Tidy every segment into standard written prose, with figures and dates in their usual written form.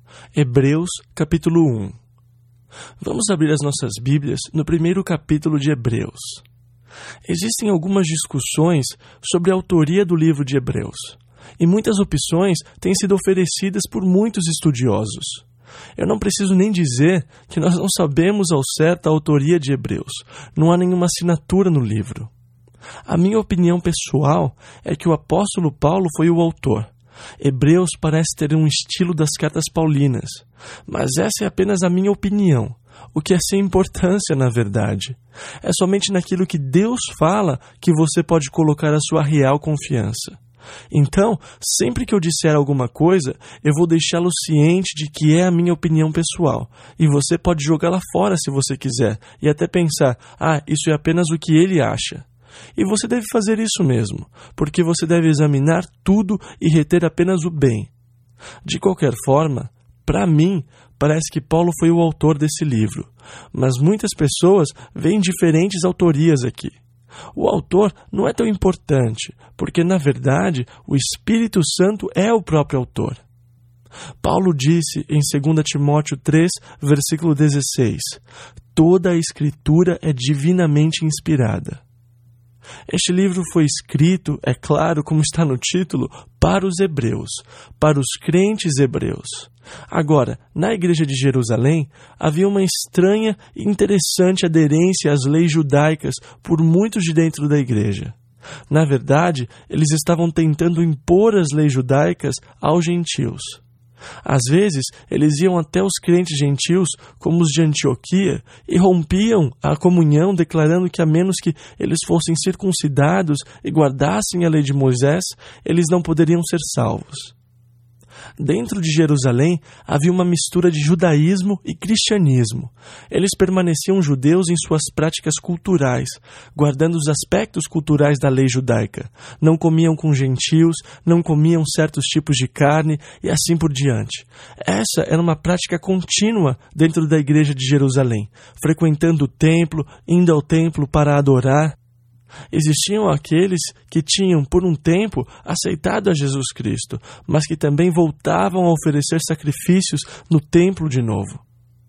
Hebreus, capítulo 1. Vamos abrir as nossas Bíblias no primeiro capítulo de Hebreus. Existem algumas discussões sobre a autoria do livro de Hebreus, e muitas opções têm sido oferecidas por muitos estudiosos. Eu não preciso nem dizer que nós não sabemos ao certo a autoria de Hebreus. Não há nenhuma assinatura no livro. A minha opinião pessoal é que o apóstolo Paulo foi o autor. Hebreus parece ter um estilo das cartas paulinas, mas essa é apenas a minha opinião, o que é sem importância na verdade. É somente naquilo que Deus fala que você pode colocar a sua real confiança. Então, sempre que eu disser alguma coisa, eu vou deixá-lo ciente de que é a minha opinião pessoal, e você pode jogá-la fora se você quiser, e até pensar, isso é apenas o que ele acha. E você deve fazer isso mesmo, porque você deve examinar tudo e reter apenas o bem. De qualquer forma, para mim, parece que Paulo foi o autor desse livro, mas muitas pessoas veem diferentes autorias aqui. O autor não é tão importante, porque na verdade o Espírito Santo é o próprio autor. Paulo disse em 2 Timóteo 3, versículo 16, toda a Escritura é divinamente inspirada. Este livro foi escrito, é claro, como está no título, para os hebreus, para os crentes hebreus. Agora, na igreja de Jerusalém, havia uma estranha e interessante aderência às leis judaicas por muitos de dentro da igreja. Na verdade, eles estavam tentando impor as leis judaicas aos gentios. Às vezes, eles iam até os crentes gentios, como os de Antioquia, e rompiam a comunhão, declarando que a menos que eles fossem circuncidados e guardassem a lei de Moisés, eles não poderiam ser salvos. Dentro de Jerusalém havia uma mistura de judaísmo e cristianismo. Eles permaneciam judeus em suas práticas culturais, guardando os aspectos culturais da lei judaica. Não comiam com gentios, não comiam certos tipos de carne e assim por diante. Essa era uma prática contínua dentro da igreja de Jerusalém, frequentando o templo, indo ao templo para adorar. Existiam aqueles que tinham, por um tempo, aceitado a Jesus Cristo, mas que também voltavam a oferecer sacrifícios no templo de novo.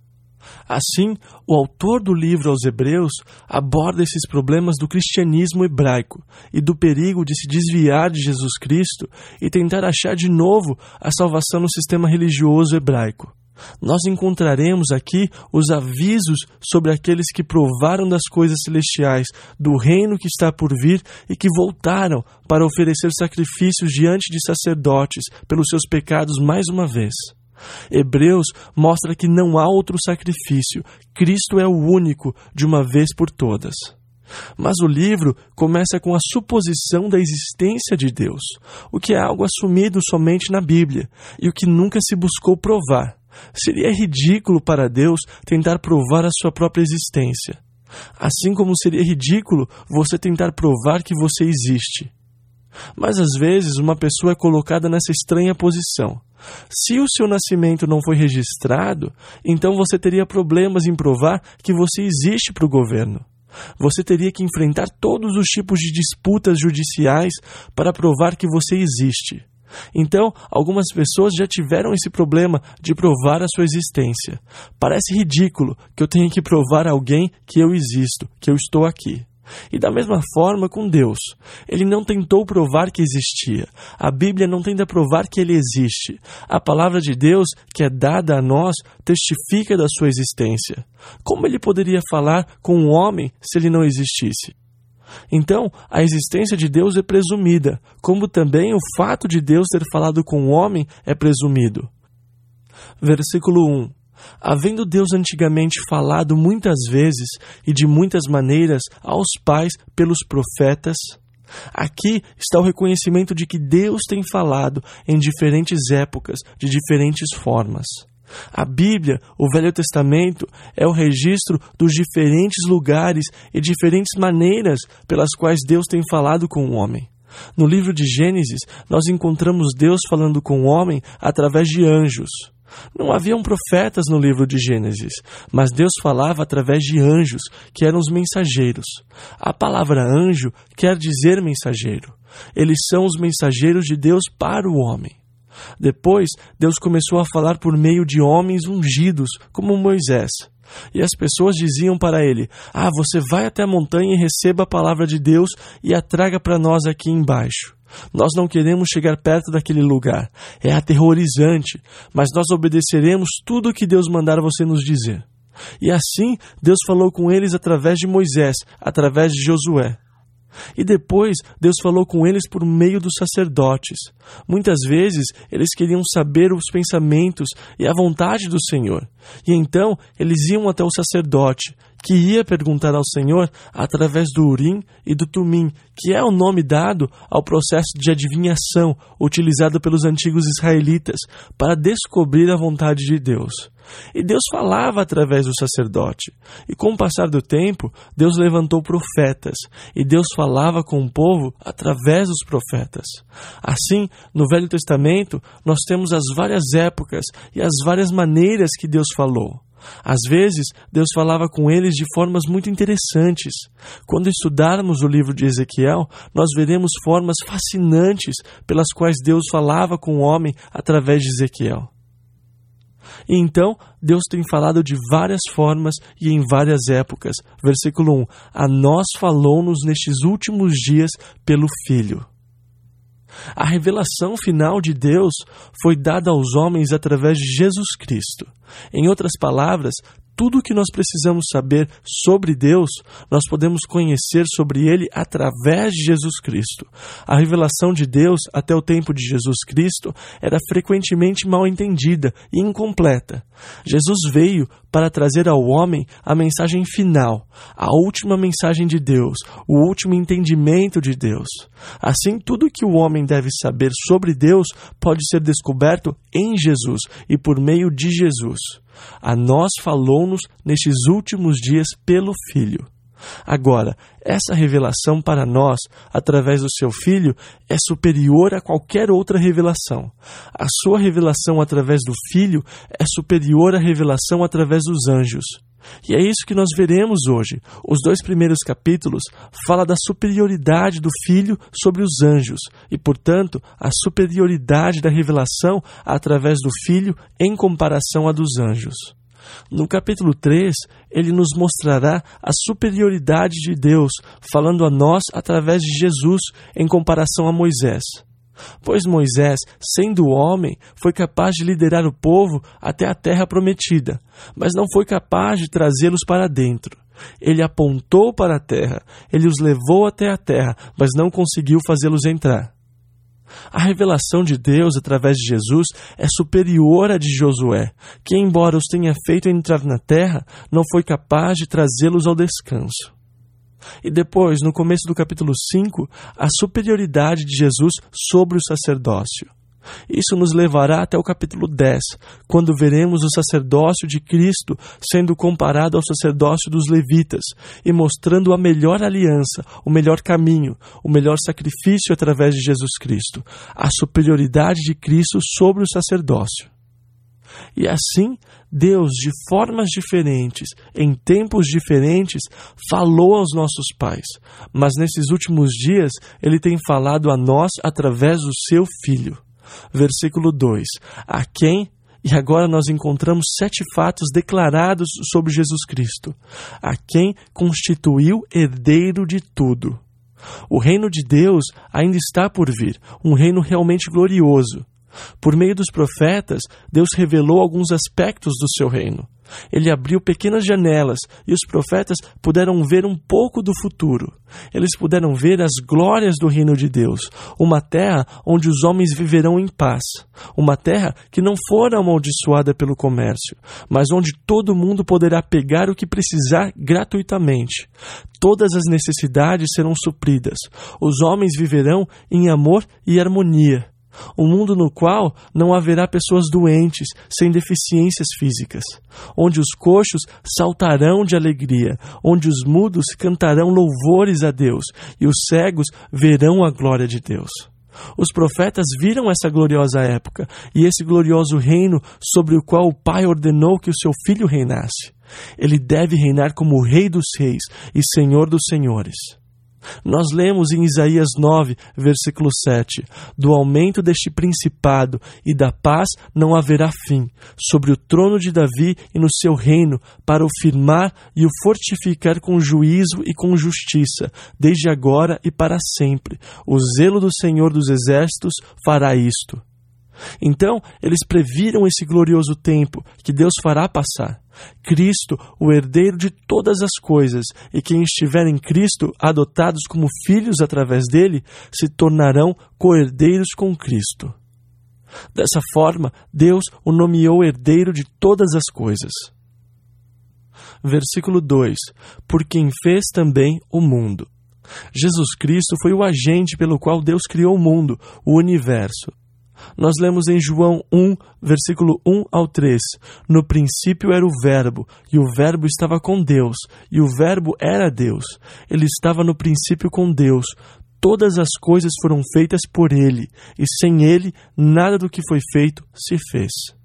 Assim, o autor do livro aos Hebreus aborda esses problemas do cristianismo hebraico e do perigo de se desviar de Jesus Cristo e tentar achar de novo a salvação no sistema religioso hebraico. Nós encontraremos aqui os avisos sobre aqueles que provaram das coisas celestiais, do reino que está por vir e que voltaram para oferecer sacrifícios diante de sacerdotes pelos seus pecados mais uma vez. Hebreus mostra que não há outro sacrifício, Cristo é o único, de uma vez por todas. Mas o livro começa com a suposição da existência de Deus, o que é algo assumido somente na Bíblia e o que nunca se buscou provar. Seria ridículo para Deus tentar provar a sua própria existência, assim como seria ridículo você tentar provar que você existe. Mas às vezes uma pessoa é colocada nessa estranha posição. Se o seu nascimento não foi registrado, então você teria problemas em provar que você existe para o governo. Você teria que enfrentar todos os tipos de disputas judiciais para provar que você existe. Então, algumas pessoas já tiveram esse problema de provar a sua existência. Parece ridículo que eu tenha que provar a alguém que eu existo, que eu estou aqui. E da mesma forma com Deus. Ele não tentou provar que existia. A Bíblia não tenta provar que ele existe. A palavra de Deus, que é dada a nós, testifica da sua existência. Como ele poderia falar com um homem se ele não existisse? Então, a existência de Deus é presumida, como também o fato de Deus ter falado com o homem é presumido. Versículo 1. Havendo Deus antigamente falado muitas vezes e de muitas maneiras aos pais pelos profetas, aqui está o reconhecimento de que Deus tem falado em diferentes épocas, de diferentes formas. A Bíblia, o Velho Testamento, é o registro dos diferentes lugares e diferentes maneiras pelas quais Deus tem falado com o homem. No livro de Gênesis, nós encontramos Deus falando com o homem através de anjos. Não haviam profetas no livro de Gênesis, mas Deus falava através de anjos, que eram os mensageiros. A palavra anjo quer dizer mensageiro. Eles são os mensageiros de Deus para o homem. Depois, Deus começou a falar por meio de homens ungidos, como Moisés. E as pessoas diziam para ele: você vai até a montanha e receba a palavra de Deus e a traga para nós aqui embaixo. Nós não queremos chegar perto daquele lugar. É aterrorizante, mas nós obedeceremos tudo o que Deus mandar você nos dizer. E assim, Deus falou com eles através de Moisés, através de Josué. E depois, Deus falou com eles por meio dos sacerdotes. Muitas vezes, eles queriam saber os pensamentos e a vontade do Senhor. E então, eles iam até o sacerdote, que ia perguntar ao Senhor através do Urim e do Tumim, que é o nome dado ao processo de adivinhação utilizado pelos antigos israelitas para descobrir a vontade de Deus. E Deus falava através do sacerdote. E com o passar do tempo, Deus levantou profetas. E Deus falava com o povo através dos profetas. Assim, no Velho Testamento, nós temos as várias épocas e as várias maneiras que Deus falou. Às vezes, Deus falava com eles de formas muito interessantes. Quando estudarmos o livro de Ezequiel, nós veremos formas fascinantes pelas quais Deus falava com o homem através de Ezequiel. E então, Deus tem falado de várias formas e em várias épocas. Versículo 1. A nós falou-nos nestes últimos dias pelo Filho. A revelação final de Deus foi dada aos homens através de Jesus Cristo. Em outras palavras, tudo o que nós precisamos saber sobre Deus, nós podemos conhecer sobre Ele através de Jesus Cristo. A revelação de Deus, até o tempo de Jesus Cristo, era frequentemente mal entendida e incompleta. Jesus veio para trazer ao homem a mensagem final, a última mensagem de Deus, o último entendimento de Deus. Assim, tudo que o homem deve saber sobre Deus pode ser descoberto em Jesus e por meio de Jesus. A nós falou-nos nestes últimos dias pelo Filho. Agora, essa revelação para nós, através do seu Filho, é superior a qualquer outra revelação. A sua revelação através do Filho é superior à revelação através dos anjos. E é isso que nós veremos hoje. Os 2 primeiros capítulos falam da superioridade do Filho sobre os anjos e, portanto, a superioridade da revelação através do Filho em comparação à dos anjos. No capítulo 3, ele nos mostrará a superioridade de Deus, falando a nós através de Jesus em comparação a Moisés. Pois Moisés, sendo homem, foi capaz de liderar o povo até a terra prometida, mas não foi capaz de trazê-los para dentro. Ele apontou para a terra, ele os levou até a terra, mas não conseguiu fazê-los entrar. A revelação de Deus através de Jesus é superior à de Josué, que, embora os tenha feito entrar na terra, não foi capaz de trazê-los ao descanso. E depois, no começo do capítulo 5, a superioridade de Jesus sobre o sacerdócio. Isso nos levará até o capítulo 10, quando veremos o sacerdócio de Cristo sendo comparado ao sacerdócio dos levitas e mostrando a melhor aliança, o melhor caminho, o melhor sacrifício através de Jesus Cristo, a superioridade de Cristo sobre o sacerdócio. E assim, Deus, de formas diferentes, em tempos diferentes, falou aos nossos pais. Mas nesses últimos dias, Ele tem falado a nós através do seu Filho. Versículo 2. A quem... E agora nós encontramos 7 fatos declarados sobre Jesus Cristo. A quem constituiu herdeiro de tudo. O reino de Deus ainda está por vir, um reino realmente glorioso. Por meio dos profetas, Deus revelou alguns aspectos do seu reino. Ele abriu pequenas janelas e os profetas puderam ver um pouco do futuro. Eles puderam ver as glórias do reino de Deus, uma terra onde os homens viverão em paz, uma terra que não fora amaldiçoada pelo comércio, mas onde todo mundo poderá pegar o que precisar gratuitamente. Todas as necessidades serão supridas. Os homens viverão em amor e harmonia. Um mundo no qual não haverá pessoas doentes, sem deficiências físicas, onde os coxos saltarão de alegria, onde os mudos cantarão louvores a Deus e os cegos verão a glória de Deus. Os profetas viram essa gloriosa época e esse glorioso reino sobre o qual o Pai ordenou que o seu Filho reinasse. Ele deve reinar como Rei dos Reis e Senhor dos Senhores. Nós lemos em Isaías 9, versículo 7, do aumento deste principado e da paz não haverá fim, sobre o trono de Davi e no seu reino, para o firmar e o fortificar com juízo e com justiça, desde agora e para sempre. O zelo do Senhor dos Exércitos fará isto. Então, eles previram esse glorioso tempo que Deus fará passar. Cristo, o herdeiro de todas as coisas, e quem estiver em Cristo, adotados como filhos através dele, se tornarão co-herdeiros com Cristo. Dessa forma, Deus o nomeou herdeiro de todas as coisas. Versículo 2. Por quem fez também o mundo. Jesus Cristo foi o agente pelo qual Deus criou o mundo, o universo. Nós lemos em João 1, versículo 1 ao 3. No princípio era o Verbo, e o Verbo estava com Deus, e o Verbo era Deus. Ele estava no princípio com Deus. Todas as coisas foram feitas por Ele, e sem Ele, nada do que foi feito se fez.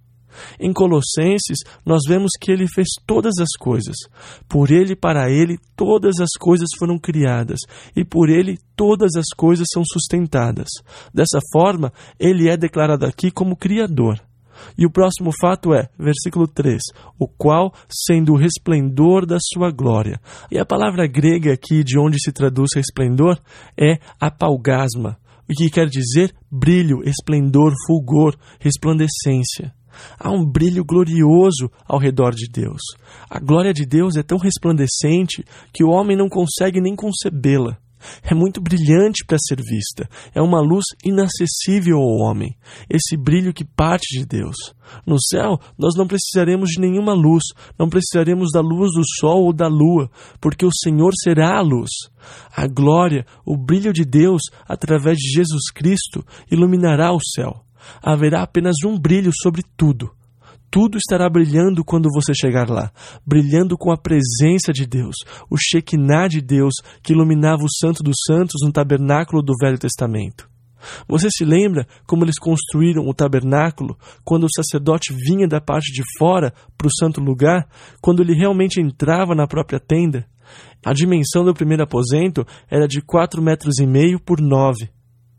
Em Colossenses, nós vemos que Ele fez todas as coisas. Por Ele e para Ele, todas as coisas foram criadas, e por Ele, todas as coisas são sustentadas. Dessa forma, Ele é declarado aqui como Criador. E o próximo fato é, versículo 3, o qual, sendo o resplendor da sua glória. E a palavra grega aqui, de onde se traduz resplendor, é apaugasma, o que quer dizer brilho, esplendor, fulgor, resplandecência. Há um brilho glorioso ao redor de Deus. A glória de Deus é tão resplandecente que o homem não consegue nem concebê-la. É muito brilhante para ser vista. É uma luz inacessível ao homem. Esse brilho que parte de Deus. No céu, nós não precisaremos de nenhuma luz. Não precisaremos da luz do sol ou da lua, porque o Senhor será a luz. A glória, o brilho de Deus, através de Jesus Cristo, iluminará o céu. Haverá apenas um brilho sobre tudo. Tudo estará brilhando quando você chegar lá, brilhando com a presença de Deus, o Shekinah de Deus que iluminava o Santo dos Santos no tabernáculo do Velho Testamento. Você se lembra como eles construíram o tabernáculo quando o sacerdote vinha da parte de fora para o santo lugar, quando ele realmente entrava na própria tenda? A dimensão do primeiro aposento era de 4,5 metros por 9.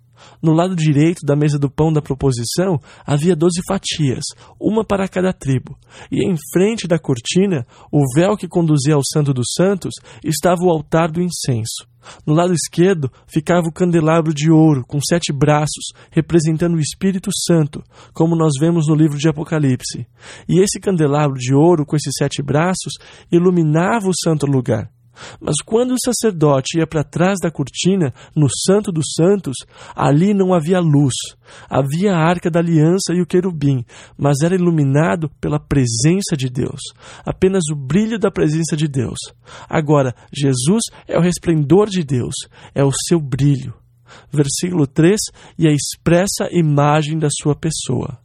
No lado direito da mesa do pão da proposição havia 12 fatias, uma para cada tribo. E em frente da cortina, o véu que conduzia ao Santo dos Santos, estava o altar do incenso. No lado esquerdo ficava o candelabro de ouro, com 7 braços, representando o Espírito Santo, como nós vemos no livro de Apocalipse. E esse candelabro de ouro, com esses 7 braços, iluminava o santo lugar. Mas quando o sacerdote ia para trás da cortina, no Santo dos Santos, ali não havia luz. Havia a Arca da Aliança e o querubim, mas era iluminado pela presença de Deus. Apenas o brilho da presença de Deus. Agora, Jesus é o resplendor de Deus, é o seu brilho. Versículo 3, e a expressa imagem da sua pessoa.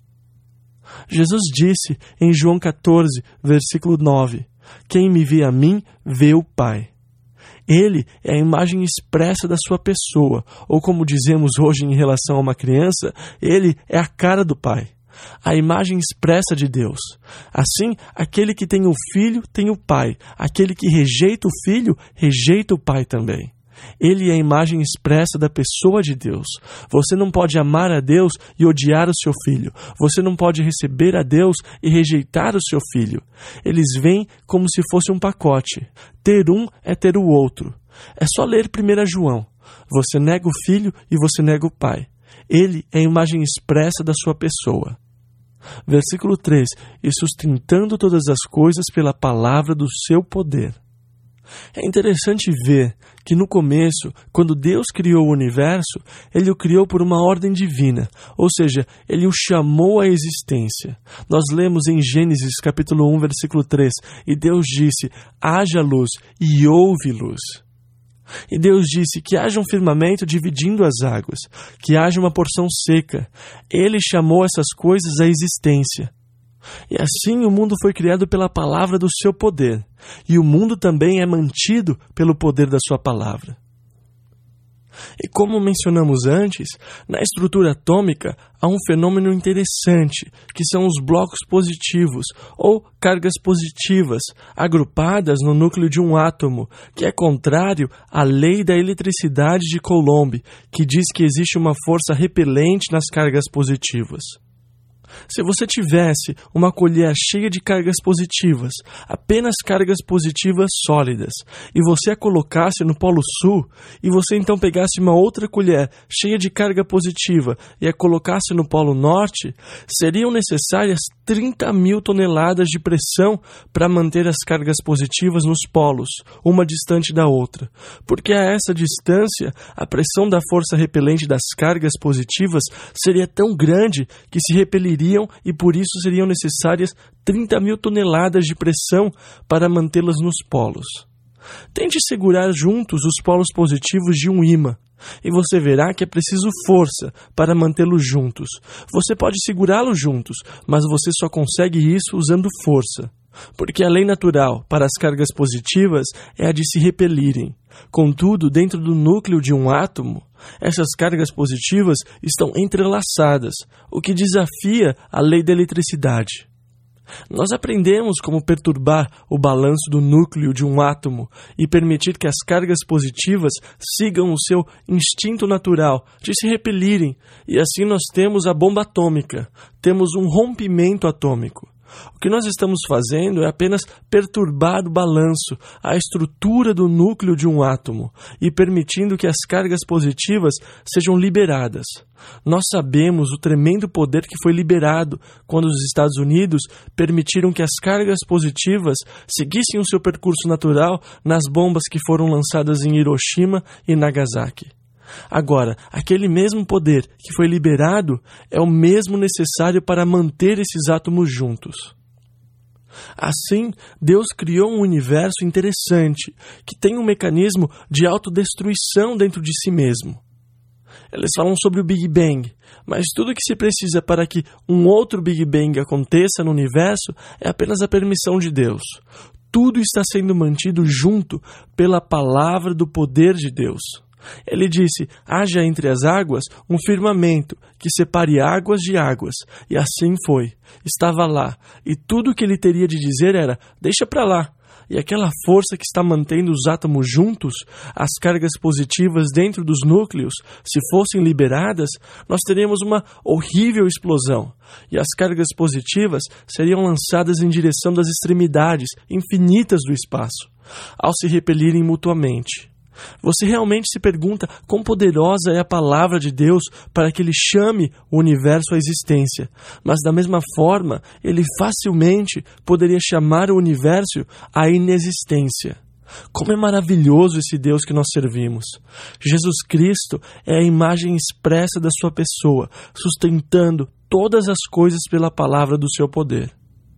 Jesus disse em João 14, versículo 9, quem me vê a mim, vê o Pai. Ele é a imagem expressa da sua pessoa, ou como dizemos hoje em relação a uma criança, ele é a cara do Pai, a imagem expressa de Deus. Assim, aquele que tem o Filho tem o Pai, aquele que rejeita o Filho, rejeita o Pai também. Ele é a imagem expressa da pessoa de Deus. Você não pode amar a Deus e odiar o seu filho. Você não pode receber a Deus e rejeitar o seu filho. Eles vêm como se fosse um pacote. Ter um é ter o outro. É só ler 1 João. Você nega o filho e você nega o pai. Ele é a imagem expressa da sua pessoa. Versículo 3. E sustentando todas as coisas pela palavra do seu poder. É interessante ver que no começo, quando Deus criou o universo, Ele o criou por uma ordem divina, ou seja, Ele o chamou à existência. Nós lemos em Gênesis capítulo 1, versículo 3, e Deus disse, haja luz, e houve luz. E Deus disse que haja um firmamento dividindo as águas, que haja uma porção seca. Ele chamou essas coisas à existência. E assim o mundo foi criado pela palavra do seu poder, e o mundo também é mantido pelo poder da sua palavra. E como mencionamos antes, na estrutura atômica há um fenômeno interessante, que são os blocos positivos, ou cargas positivas, agrupadas no núcleo de um átomo, que é contrário à lei da eletricidade de Coulomb, que diz que existe uma força repelente nas cargas positivas. Se você tivesse uma colher cheia de cargas positivas, apenas cargas positivas sólidas, e você a colocasse no Polo Sul, e você então pegasse uma outra colher cheia de carga positiva e a colocasse no Polo Norte, seriam necessárias 30.000 toneladas de pressão para manter as cargas positivas nos polos, uma distante da outra, porque a essa distância, a pressão da força repelente das cargas positivas seria tão grande que se repeliriam e por isso seriam necessárias 30.000 toneladas de pressão para mantê-las nos polos. Tente segurar juntos os polos positivos de um ímã, e você verá que é preciso força para mantê-los juntos. Você pode segurá-los juntos, mas você só consegue isso usando força. Porque a lei natural para as cargas positivas é a de se repelirem. Contudo, dentro do núcleo de um átomo, essas cargas positivas estão entrelaçadas, o que desafia a lei da eletricidade. Nós aprendemos como perturbar o balanço do núcleo de um átomo e permitir que as cargas positivas sigam o seu instinto natural de se repelirem, e assim nós temos a bomba atômica, temos um rompimento atômico. O que nós estamos fazendo é apenas perturbar o balanço, a estrutura do núcleo de um átomo e permitindo que as cargas positivas sejam liberadas. Nós sabemos o tremendo poder que foi liberado quando os Estados Unidos permitiram que as cargas positivas seguissem o seu percurso natural nas bombas que foram lançadas em Hiroshima e Nagasaki. Agora, aquele mesmo poder que foi liberado é o mesmo necessário para manter esses átomos juntos. Assim, Deus criou um universo interessante, que tem um mecanismo de autodestruição dentro de si mesmo. Eles falam sobre o Big Bang, mas tudo o que se precisa para que um outro Big Bang aconteça no universo é apenas a permissão de Deus. Tudo está sendo mantido junto pela palavra do poder de Deus. Ele disse: haja entre as águas um firmamento que separe águas de águas. E assim foi. Estava lá. E tudo o que ele teria de dizer era: deixa para lá. E aquela força que está mantendo os átomos juntos, as cargas positivas dentro dos núcleos, se fossem liberadas, nós teríamos uma horrível explosão. E as cargas positivas seriam lançadas em direção das extremidades infinitas do espaço, ao se repelirem mutuamente. Você realmente se pergunta quão poderosa é a palavra de Deus para que ele chame o universo à existência, mas da mesma forma, ele facilmente poderia chamar o universo à inexistência. Como é maravilhoso esse Deus que nós servimos! Jesus Cristo é a imagem expressa da sua pessoa, sustentando todas as coisas pela palavra do seu poder.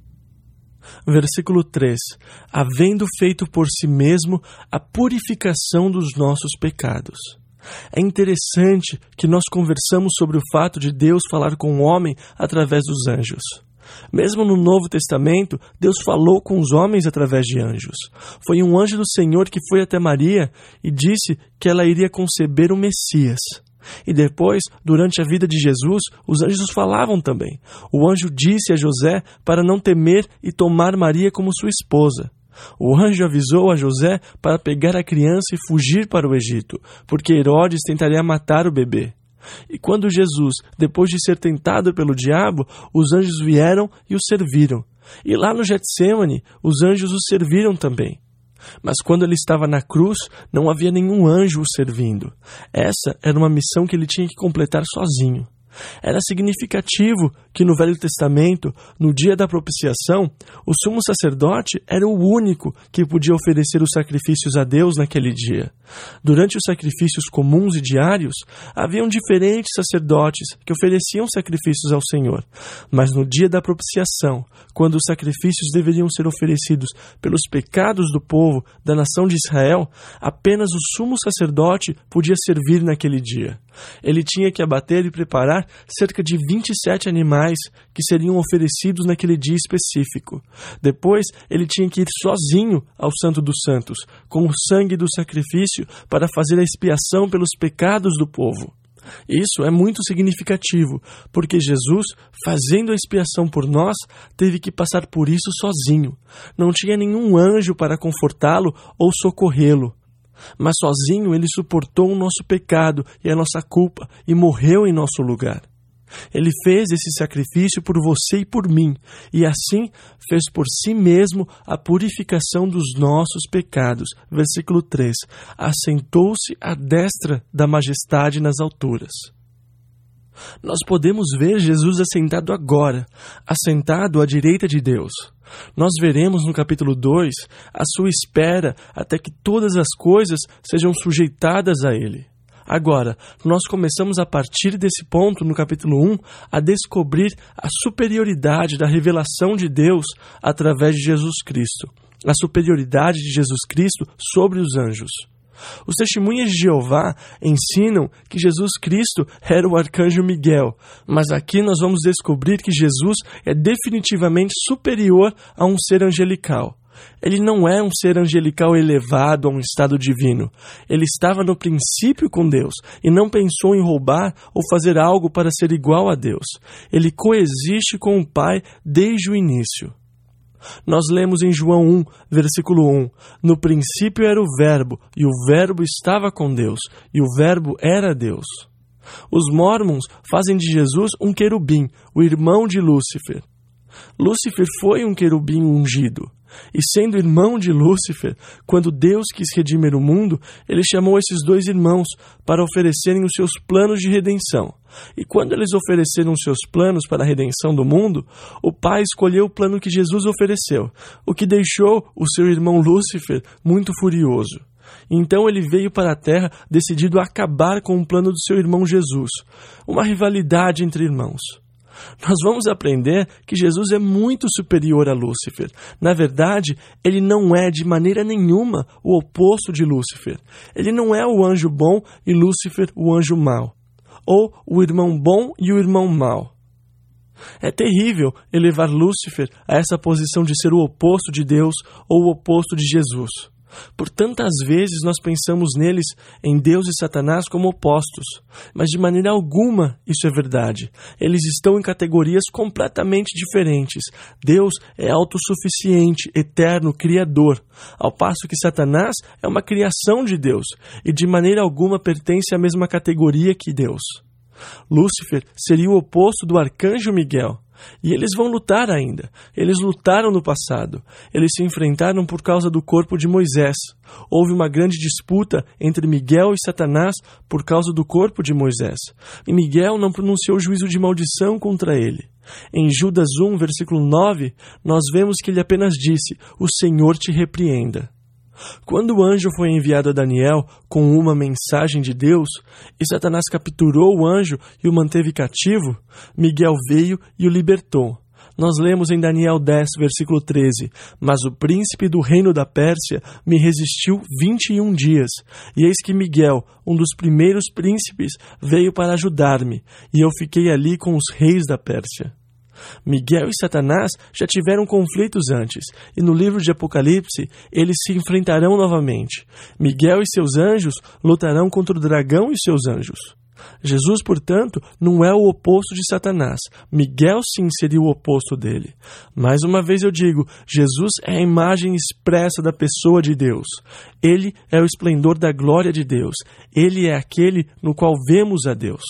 Versículo 3. Havendo feito por si mesmo a purificação dos nossos pecados. É interessante que nós conversamos sobre o fato de Deus falar com o homem através dos anjos. Mesmo no Novo Testamento, Deus falou com os homens através de anjos. Foi um anjo do Senhor que foi até Maria e disse que ela iria conceber o Messias. E depois, durante a vida de Jesus, os anjos falavam também. O anjo disse a José para não temer e tomar Maria como sua esposa. O anjo avisou a José para pegar a criança e fugir para o Egito, porque Herodes tentaria matar o bebê. E quando Jesus, depois de ser tentado pelo diabo, os anjos vieram e o serviram. E lá no Getsêmani, os anjos o serviram também. Mas quando ele estava na cruz, não havia nenhum anjo o servindo. Essa era uma missão que ele tinha que completar sozinho. Era significativo que no Velho Testamento, no dia da propiciação, o sumo sacerdote era o único que podia oferecer os sacrifícios a Deus naquele dia. Durante os sacrifícios comuns e diários, haviam diferentes sacerdotes que ofereciam sacrifícios ao Senhor. Mas no dia da propiciação, quando os sacrifícios deveriam ser oferecidos pelos pecados do povo da nação de Israel, apenas o sumo sacerdote podia servir naquele dia. Ele tinha que abater e preparar cerca de 27 animais que seriam oferecidos naquele dia específico. Depois, ele tinha que ir sozinho ao Santo dos Santos, com o sangue do sacrifício, para fazer a expiação pelos pecados do povo. Isso é muito significativo, porque Jesus, fazendo a expiação por nós, teve que passar por isso sozinho. Não tinha nenhum anjo para confortá-lo ou socorrê-lo. Mas sozinho ele suportou o nosso pecado e a nossa culpa e morreu em nosso lugar. Ele fez esse sacrifício por você e por mim, e assim fez por si mesmo a purificação dos nossos pecados. Versículo 3. Assentou-se à destra da majestade nas alturas. Nós podemos ver Jesus assentado agora, assentado à direita de Deus. Nós veremos no capítulo 2 a sua espera até que todas as coisas sejam sujeitadas a Ele. Agora, nós começamos a partir desse ponto, no capítulo 1, a descobrir a superioridade da revelação de Deus através de Jesus Cristo. A superioridade de Jesus Cristo sobre os anjos. Os testemunhas de Jeová ensinam que Jesus Cristo era o arcanjo Miguel, mas aqui nós vamos descobrir que Jesus é definitivamente superior a um ser angelical. Ele não é um ser angelical elevado a um estado divino. Ele estava no princípio com Deus e não pensou em roubar ou fazer algo para ser igual a Deus. Ele coexiste com o Pai desde o início. Nós lemos em João 1, versículo 1, no princípio era o Verbo, e o Verbo estava com Deus, e o Verbo era Deus. Os mórmons fazem de Jesus um querubim, o irmão de Lúcifer. Lúcifer foi um querubim ungido. E sendo irmão de Lúcifer, quando Deus quis redimir o mundo, ele chamou esses dois irmãos para oferecerem os seus planos de redenção. E quando eles ofereceram os seus planos para a redenção do mundo, o Pai escolheu o plano que Jesus ofereceu, o que deixou o seu irmão Lúcifer muito furioso. Então ele veio para a terra decidido a acabar com o plano do seu irmão Jesus, uma rivalidade entre irmãos. Nós vamos aprender que Jesus é muito superior a Lúcifer. Na verdade, ele não é de maneira nenhuma o oposto de Lúcifer. Ele não é o anjo bom e Lúcifer o anjo mau, ou o irmão bom e o irmão mau. É terrível elevar Lúcifer a essa posição de ser o oposto de Deus ou o oposto de Jesus. Por tantas vezes nós pensamos neles, em Deus e Satanás, como opostos. Mas de maneira alguma isso é verdade. Eles estão em categorias completamente diferentes. Deus é autossuficiente, eterno, criador, ao passo que Satanás é uma criação de Deus e de maneira alguma pertence à mesma categoria que Deus. Lúcifer seria o oposto do arcanjo Miguel. E eles vão lutar ainda. Eles lutaram no passado. Eles se enfrentaram por causa do corpo de Moisés. Houve uma grande disputa entre Miguel e Satanás por causa do corpo de Moisés. E Miguel não pronunciou juízo de maldição contra ele. Em Judas 1, versículo 9, nós vemos que ele apenas disse: "O Senhor te repreenda." Quando o anjo foi enviado a Daniel com uma mensagem de Deus, e Satanás capturou o anjo e o manteve cativo, Miguel veio e o libertou. Nós lemos em Daniel 10, versículo 13, "Mas o príncipe do reino da Pérsia me resistiu 21 dias, e eis que Miguel, um dos primeiros príncipes, veio para ajudar-me, e eu fiquei ali com os reis da Pérsia." Miguel e Satanás já tiveram conflitos antes, e no livro de Apocalipse eles se enfrentarão novamente. Miguel e seus anjos lutarão contra o dragão e seus anjos. Jesus, portanto, não é o oposto de Satanás. Miguel sim seria o oposto dele. Mais uma vez eu digo, Jesus é a imagem expressa da pessoa de Deus. Ele é o esplendor da glória de Deus. Ele é aquele no qual vemos a Deus.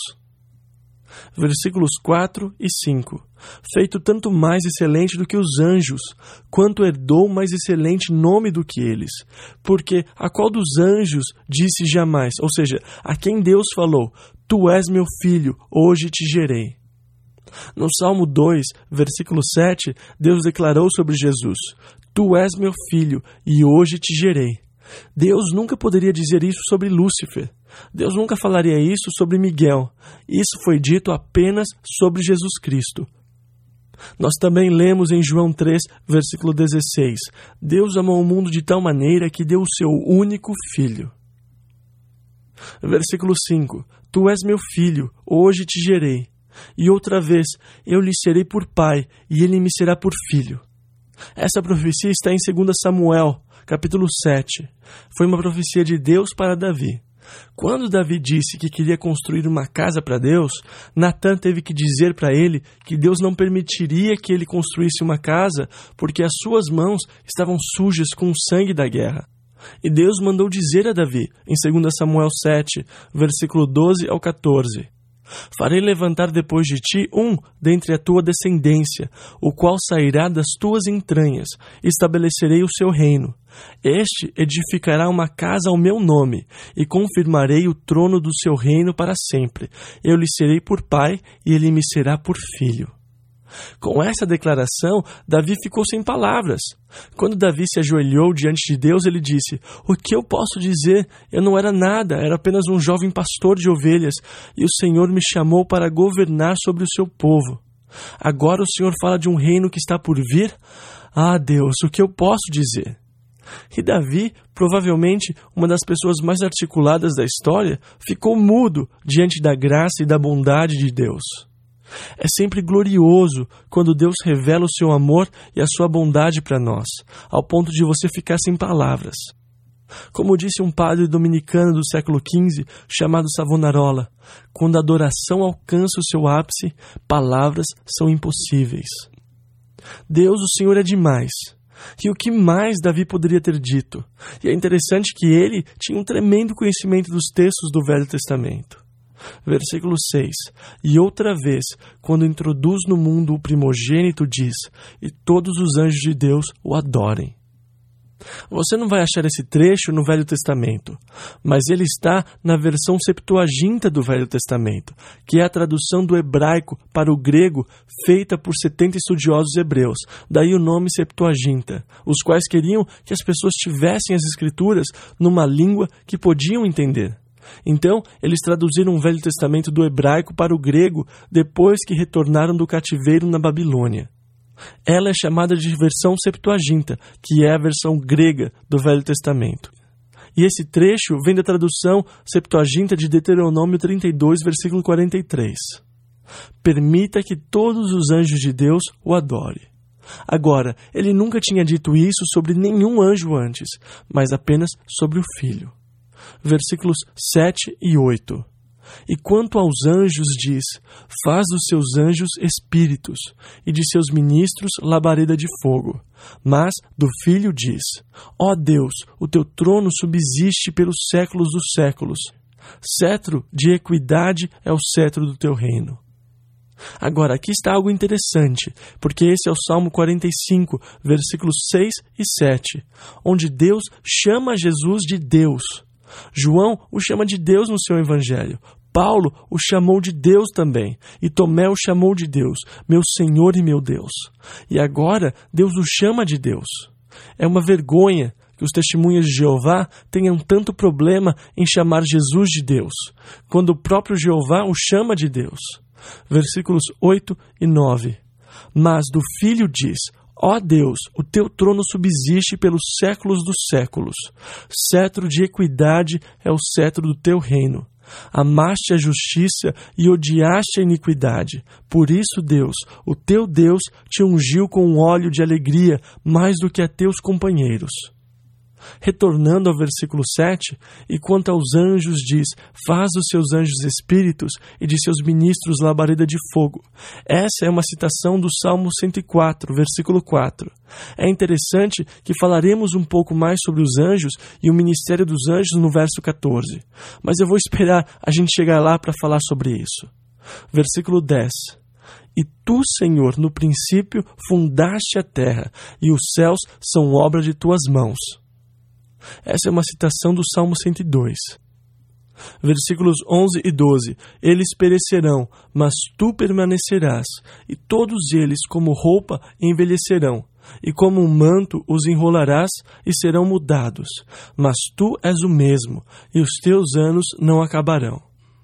Versículos 4 e 5. "Feito tanto mais excelente do que os anjos, quanto herdou mais excelente nome do que eles. Porque a qual dos anjos disse jamais, ou seja, a quem Deus falou, 'Tu és meu filho, hoje te gerei.'" No Salmo 2, versículo 7, Deus declarou sobre Jesus, "Tu és meu filho, e hoje te gerei." Deus nunca poderia dizer isso sobre Lúcifer. Deus nunca falaria isso sobre Miguel. Isso foi dito apenas sobre Jesus Cristo. Nós também lemos em João 3, versículo 16, "Deus amou o mundo de tal maneira que deu o seu único filho." Versículo 5. Tu és meu filho, hoje te gerei. E outra vez, eu lhe serei por pai, e ele me será por filho. Essa profecia está em 2 Samuel, capítulo 7. Foi uma profecia de Deus para Davi. Quando Davi disse que queria construir uma casa para Deus, Natã teve que dizer para ele que Deus não permitiria que ele construísse uma casa porque as suas mãos estavam sujas com o sangue da guerra. E Deus mandou dizer a Davi, em 2 Samuel 7, versículo 12 ao 14: Farei levantar depois de ti um dentre a tua descendência, o qual sairá das tuas entranhas, e estabelecerei o seu reino. Este edificará uma casa ao meu nome, e confirmarei o trono do seu reino para sempre. Eu lhe serei por pai, e ele me será por filho. Com essa declaração, Davi ficou sem palavras. Quando Davi se ajoelhou diante de Deus, ele disse: O que eu posso dizer? Eu não era nada, era apenas um jovem pastor de ovelhas, e o Senhor me chamou para governar sobre o seu povo. Agora o Senhor fala de um reino que está por vir? Ah, Deus, o que eu posso dizer? E Davi, provavelmente uma das pessoas mais articuladas da história, ficou mudo diante da graça e da bondade de Deus. É sempre glorioso quando Deus revela o seu amor e a sua bondade para nós, ao ponto de você ficar sem palavras. Como disse um padre dominicano do século XV, chamado Savonarola, quando a adoração alcança o seu ápice, palavras são impossíveis. Deus, o Senhor, é demais. E o que mais Davi poderia ter dito? E é interessante que ele tinha um tremendo conhecimento dos textos do Velho Testamento. Versículo 6. E outra vez, quando introduz no mundo o primogênito, diz: E todos os anjos de Deus o adorem. Você não vai achar esse trecho no Velho Testamento, mas ele está na versão Septuaginta do Velho Testamento, que é a tradução do hebraico para o grego feita por 70 estudiosos hebreus, daí o nome Septuaginta, os quais queriam que as pessoas tivessem as escrituras numa língua que podiam entender. Então, eles traduziram o Velho Testamento do hebraico para o grego depois que retornaram do cativeiro na Babilônia. Ela é chamada de versão Septuaginta, que é a versão grega do Velho Testamento. E esse trecho vem da tradução Septuaginta de Deuteronômio 32, versículo 43. Permita que todos os anjos de Deus o adorem. Agora, ele nunca tinha dito isso sobre nenhum anjo antes, mas apenas sobre o Filho. Versículos 7 e 8. E quanto aos anjos diz: Faz dos seus anjos espíritos, e de seus ministros labareda de fogo. Mas do Filho diz: Ó Deus, o teu trono subsiste pelos séculos dos séculos. Cetro de equidade é o cetro do teu reino. Agora, aqui está algo interessante, porque esse é o Salmo 45, versículos 6 e 7, onde Deus chama Jesus de Deus. João o chama de Deus no seu evangelho. Paulo o chamou de Deus também. E Tomé o chamou de Deus, meu Senhor e meu Deus. E agora Deus o chama de Deus. É uma vergonha que os testemunhas de Jeová tenham tanto problema em chamar Jesus de Deus, quando o próprio Jeová o chama de Deus. Versículos 8 e 9. Mas do Filho diz: Ó Deus, o teu trono subsiste pelos séculos dos séculos. Cetro de equidade é o cetro do teu reino. Amaste a justiça e odiaste a iniquidade. Por isso, Deus, o teu Deus, te ungiu com óleo de alegria mais do que a teus companheiros. Retornando ao versículo 7, e quanto aos anjos diz: Faz dos seus anjos espíritos e de seus ministros labareda de fogo. Essa é uma citação do Salmo 104, versículo 4. É interessante que falaremos um pouco mais sobre os anjos e o ministério dos anjos no verso 14, mas eu vou esperar a gente chegar lá para falar sobre isso. Versículo 10. E tu, Senhor, no princípio fundaste a terra, e os céus são obra de tuas mãos. Essa é uma citação do Salmo 102. Versículos 11 e 12. Eles perecerão, mas tu permanecerás, e todos eles como roupa envelhecerão, e como um manto os enrolarás e serão mudados. Mas tu és o mesmo, e os teus anos não acabarão.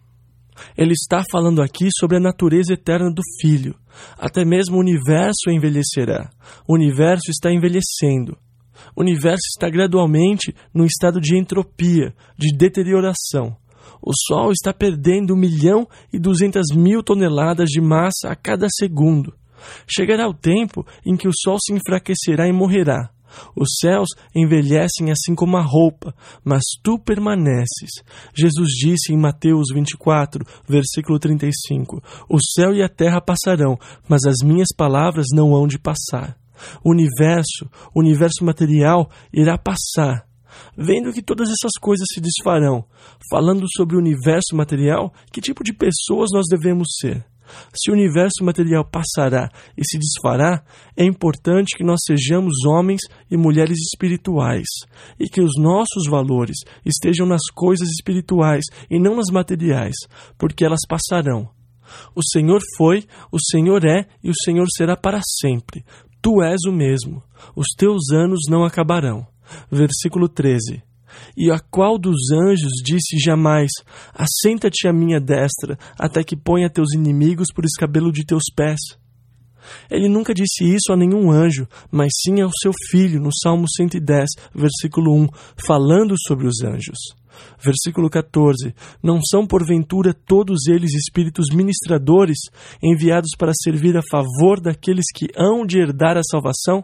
Ele está falando aqui sobre a natureza eterna do Filho. Até mesmo o universo envelhecerá. O universo está envelhecendo. O universo está gradualmente num estado de entropia, de deterioração. O Sol está perdendo 1.200.000 toneladas de massa a cada segundo. Chegará o tempo em que o Sol se enfraquecerá e morrerá. Os céus envelhecem assim como a roupa, mas tu permaneces. Jesus disse em Mateus 24, versículo 35, o céu e a terra passarão, mas as minhas palavras não hão de passar. O universo material irá passar. Vendo que todas essas coisas se desfarão, falando sobre o universo material, que tipo de pessoas nós devemos ser? Se o universo material passará e se desfará, é importante que nós sejamos homens e mulheres espirituais e que os nossos valores estejam nas coisas espirituais e não nas materiais, porque elas passarão. O Senhor foi, o Senhor é e o Senhor será para sempre. Tu és o mesmo. Os teus anos não acabarão. Versículo 13. E a qual dos anjos disse jamais: assenta-te à minha destra, até que ponha teus inimigos por escabelo de teus pés? Ele nunca disse isso a nenhum anjo, mas sim ao seu filho, no Salmo 110, versículo 1, falando sobre os anjos. Versículo 14. Não são porventura todos eles espíritos ministradores, enviados para servir a favor daqueles que hão de herdar a salvação?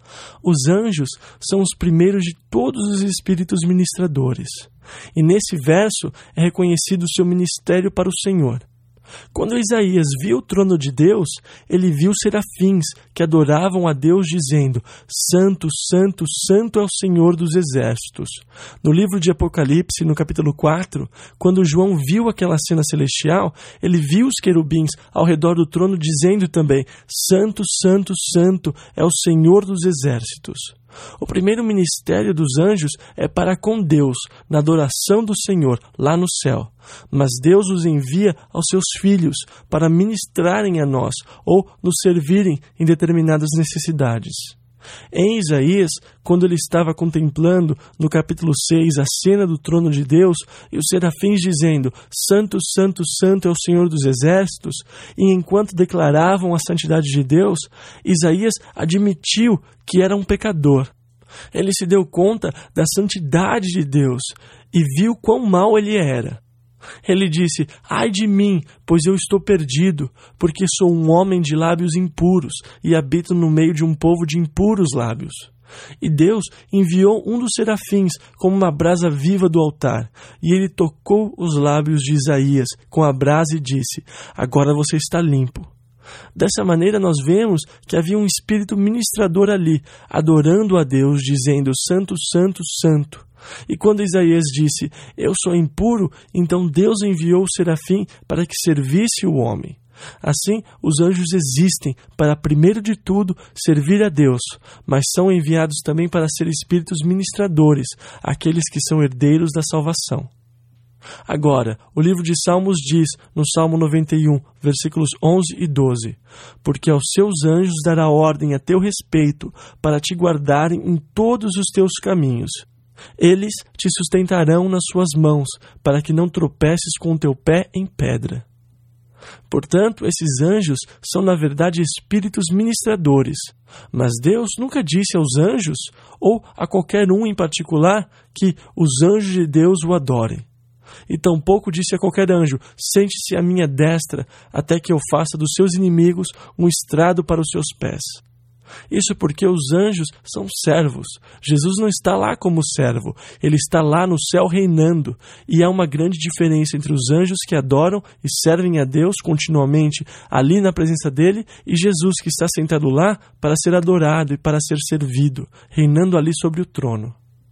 Os anjos são os primeiros de todos os espíritos ministradores. E nesse verso é reconhecido o seu ministério para o Senhor. Quando Isaías viu o trono de Deus, ele viu serafins que adoravam a Deus dizendo: Santo, Santo, Santo é o Senhor dos exércitos. No livro de Apocalipse, no capítulo 4, quando João viu aquela cena celestial, ele viu os querubins ao redor do trono dizendo também: Santo, Santo, Santo é o Senhor dos exércitos. O primeiro ministério dos anjos é para com Deus, na adoração do Senhor, lá no céu. Mas Deus os envia aos seus filhos para ministrarem a nós ou nos servirem em determinadas necessidades. Em Isaías, quando ele estava contemplando no capítulo 6 a cena do trono de Deus e os serafins dizendo: Santo, Santo, Santo é o Senhor dos exércitos, e enquanto declaravam a santidade de Deus, Isaías admitiu que era um pecador. Ele se deu conta da santidade de Deus e viu quão mau ele era. Ele disse: ai de mim, pois eu estou perdido, porque sou um homem de lábios impuros e habito no meio de um povo de impuros lábios. E Deus enviou um dos serafins como uma brasa viva do altar, e ele tocou os lábios de Isaías com a brasa e disse: agora você está limpo. Dessa maneira nós vemos que havia um espírito ministrador ali, adorando a Deus, dizendo: Santo, Santo, Santo. E quando Isaías disse: eu sou impuro, então Deus enviou o serafim para que servisse o homem. Assim, os anjos existem para, primeiro de tudo, servir a Deus, mas são enviados também para ser espíritos ministradores, aqueles que são herdeiros da salvação. Agora, o livro de Salmos diz, no Salmo 91, versículos 11 e 12, porque aos seus anjos dará ordem a teu respeito, para te guardarem em todos os teus caminhos. Eles te sustentarão nas suas mãos, para que não tropeces com o teu pé em pedra. Portanto, esses anjos são na verdade espíritos ministradores, mas Deus nunca disse aos anjos, ou a qualquer um em particular, que os anjos de Deus o adorem. E tampouco disse a qualquer anjo: sente-se à minha destra, até que eu faça dos seus inimigos um estrado para os seus pés. Isso porque os anjos são servos. Jesus não está lá como servo, ele está lá no céu reinando. E há uma grande diferença entre os anjos que adoram e servem a Deus continuamente ali na presença dele, e Jesus que está sentado lá para ser adorado e para ser servido, reinando ali sobre o trono.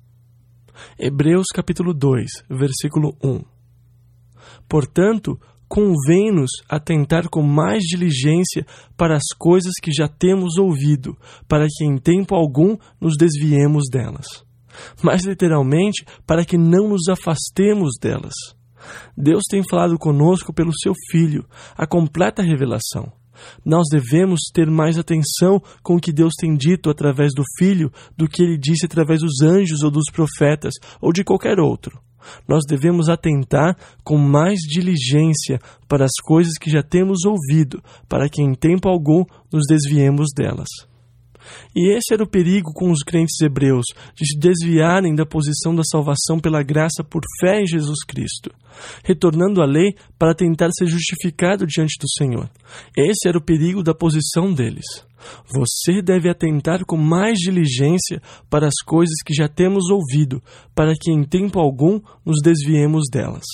Hebreus capítulo 2, versículo 1. Portanto, convém-nos atentar com mais diligência para as coisas que já temos ouvido, para que em tempo algum nos desviemos delas. Mais literalmente, para que não nos afastemos delas. Deus tem falado conosco pelo seu Filho, a completa revelação. Nós devemos ter mais atenção com o que Deus tem dito através do Filho do que ele disse através dos anjos ou dos profetas ou de qualquer outro. Nós devemos atentar com mais diligência para as coisas que já temos ouvido, para que em tempo algum nos desviemos delas. E esse era o perigo com os crentes hebreus, de se desviarem da posição da salvação pela graça por fé em Jesus Cristo, retornando à lei para tentar ser justificado diante do Senhor. Esse era o perigo da posição deles. Você deve atentar com mais diligência para as coisas que já temos ouvido, para que em tempo algum nos desviemos delas.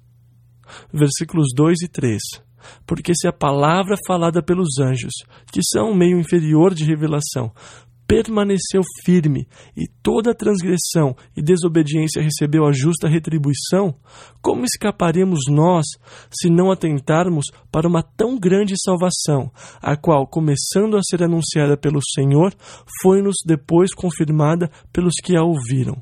Versículos 2 e 3. Porque se a palavra falada pelos anjos, que são um meio inferior de revelação, permaneceu firme, e toda transgressão e desobediência recebeu a justa retribuição, como escaparemos nós, se não atentarmos para uma tão grande salvação, a qual, começando a ser anunciada pelo Senhor, foi-nos depois confirmada pelos que a ouviram?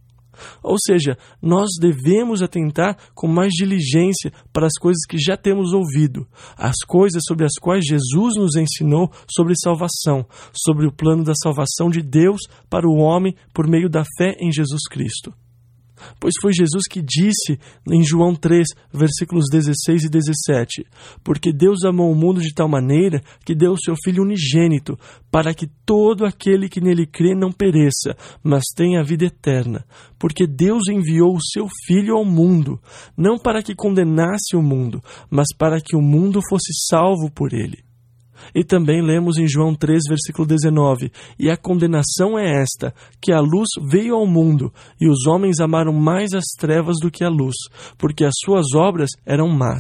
Ou seja, nós devemos atentar com mais diligência para as coisas que já temos ouvido, as coisas sobre as quais Jesus nos ensinou sobre salvação, sobre o plano da salvação de Deus para o homem por meio da fé em Jesus Cristo. Pois foi Jesus que disse em João 3, versículos 16 e 17, porque Deus amou o mundo de tal maneira que deu o seu Filho unigênito, para que todo aquele que nele crê não pereça, mas tenha a vida eterna. Porque Deus enviou o seu Filho ao mundo, não para que condenasse o mundo, mas para que o mundo fosse salvo por ele. E também lemos em João 3, versículo 19, e a condenação é esta, que a luz veio ao mundo, e os homens amaram mais as trevas do que a luz, porque as suas obras eram más.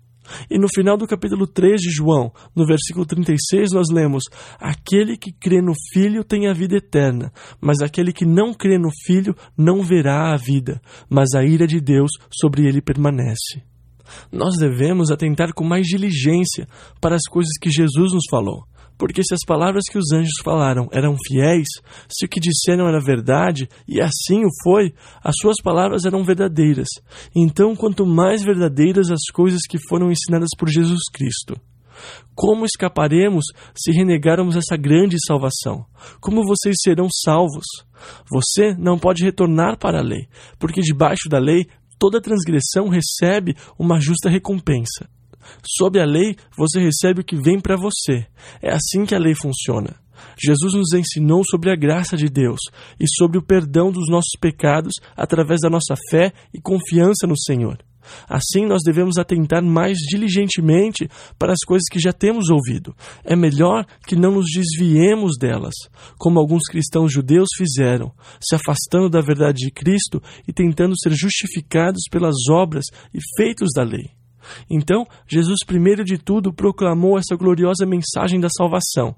E no final do capítulo 3 de João, no versículo 36, nós lemos, aquele que crê no Filho tem a vida eterna, mas aquele que não crê no Filho não verá a vida, mas a ira de Deus sobre ele permanece. Nós devemos atentar com mais diligência para as coisas que Jesus nos falou, porque se as palavras que os anjos falaram eram fiéis, se o que disseram era verdade, e assim o foi, as suas palavras eram verdadeiras. Então, quanto mais verdadeiras as coisas que foram ensinadas por Jesus Cristo. Como escaparemos se renegarmos essa grande salvação? Como vocês serão salvos? Você não pode retornar para a lei, porque debaixo da lei toda transgressão recebe uma justa recompensa. Sob a lei, você recebe o que vem para você. É assim que a lei funciona. Jesus nos ensinou sobre a graça de Deus e sobre o perdão dos nossos pecados através da nossa fé e confiança no Senhor. Assim, nós devemos atentar mais diligentemente para as coisas que já temos ouvido. É melhor que não nos desviemos delas, como alguns cristãos judeus fizeram, se afastando da verdade de Cristo e tentando ser justificados pelas obras e feitos da lei. Então, Jesus, primeiro de tudo, proclamou essa gloriosa mensagem da salvação.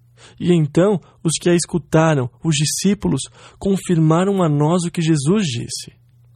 E então, os que a escutaram, os discípulos, confirmaram a nós o que Jesus disse.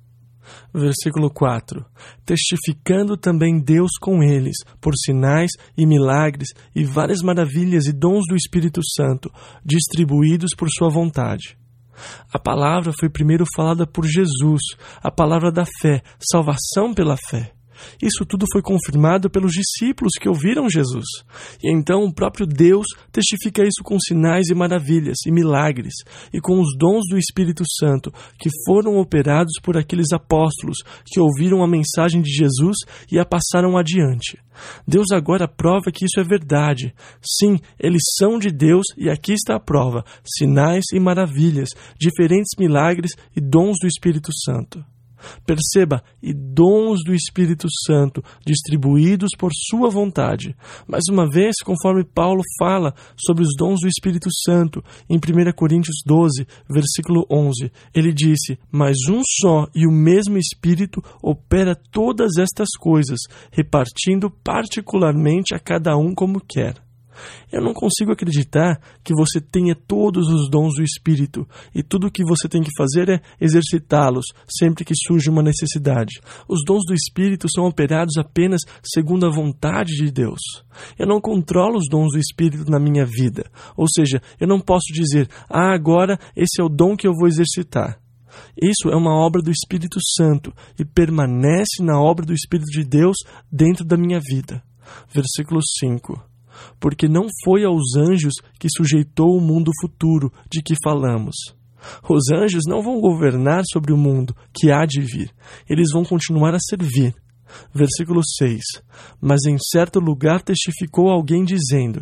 Versículo 4. Testificando também Deus com eles, por sinais e milagres e várias maravilhas e dons do Espírito Santo, distribuídos por sua vontade. A palavra foi primeiro falada por Jesus, a palavra da fé, salvação pela fé. Isso tudo foi confirmado pelos discípulos que ouviram Jesus. E então o próprio Deus testifica isso com sinais e maravilhas e milagres e com os dons do Espírito Santo que foram operados por aqueles apóstolos que ouviram a mensagem de Jesus e a passaram adiante. Deus agora prova que isso é verdade. Sim, eles são de Deus e aqui está a prova, sinais e maravilhas, diferentes milagres e dons do Espírito Santo. Perceba, e dons do Espírito Santo, distribuídos por sua vontade. Mais uma vez, conforme Paulo fala sobre os dons do Espírito Santo, em 1 Coríntios 12, versículo 11, ele disse, mas um só e o mesmo Espírito opera todas estas coisas, repartindo particularmente a cada um como quer. Eu não consigo acreditar que você tenha todos os dons do Espírito e tudo o que você tem que fazer é exercitá-los sempre que surge uma necessidade. Os dons do Espírito são operados apenas segundo a vontade de Deus. Eu não controlo os dons do Espírito na minha vida, ou seja, eu não posso dizer, agora esse é o dom que eu vou exercitar. Isso é uma obra do Espírito Santo e permanece na obra do Espírito de Deus dentro da minha vida. Versículo 5. Porque não foi aos anjos que sujeitou o mundo futuro de que falamos. Os anjos não vão governar sobre o mundo que há de vir. Eles vão continuar a servir. Versículo 6. Mas em certo lugar testificou alguém dizendo,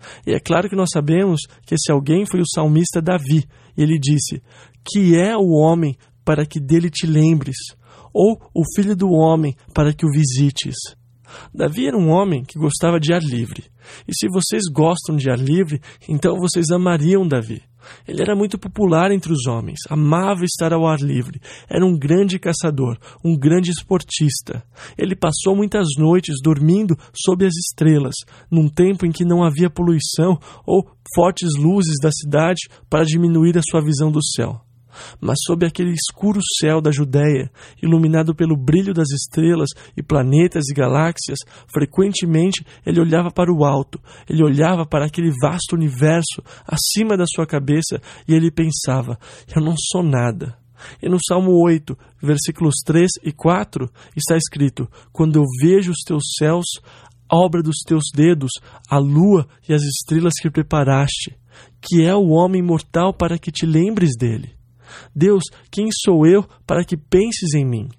E é claro que nós sabemos que esse alguém foi o salmista Davi. E ele disse: que é o homem para que dele te lembres, ou o filho do homem para que o visites. Davi era um homem que gostava de ar livre. E se vocês gostam de ar livre, então vocês amariam Davi. Ele era muito popular entre os homens, amava estar ao ar livre, era um grande caçador, um grande esportista. Ele passou muitas noites dormindo sob as estrelas, num tempo em que não havia poluição ou fortes luzes da cidade para diminuir a sua visão do céu. Mas sob aquele escuro céu da Judéia, iluminado pelo brilho das estrelas e planetas e galáxias, frequentemente ele olhava para o alto, ele olhava para aquele vasto universo acima da sua cabeça e ele pensava: eu não sou nada. E no Salmo 8, versículos 3 e 4, está escrito: quando eu vejo os teus céus, obra dos teus dedos, a lua e as estrelas que preparaste, que é o homem mortal para que te lembres dele. Deus, quem sou eu para que penses em mim?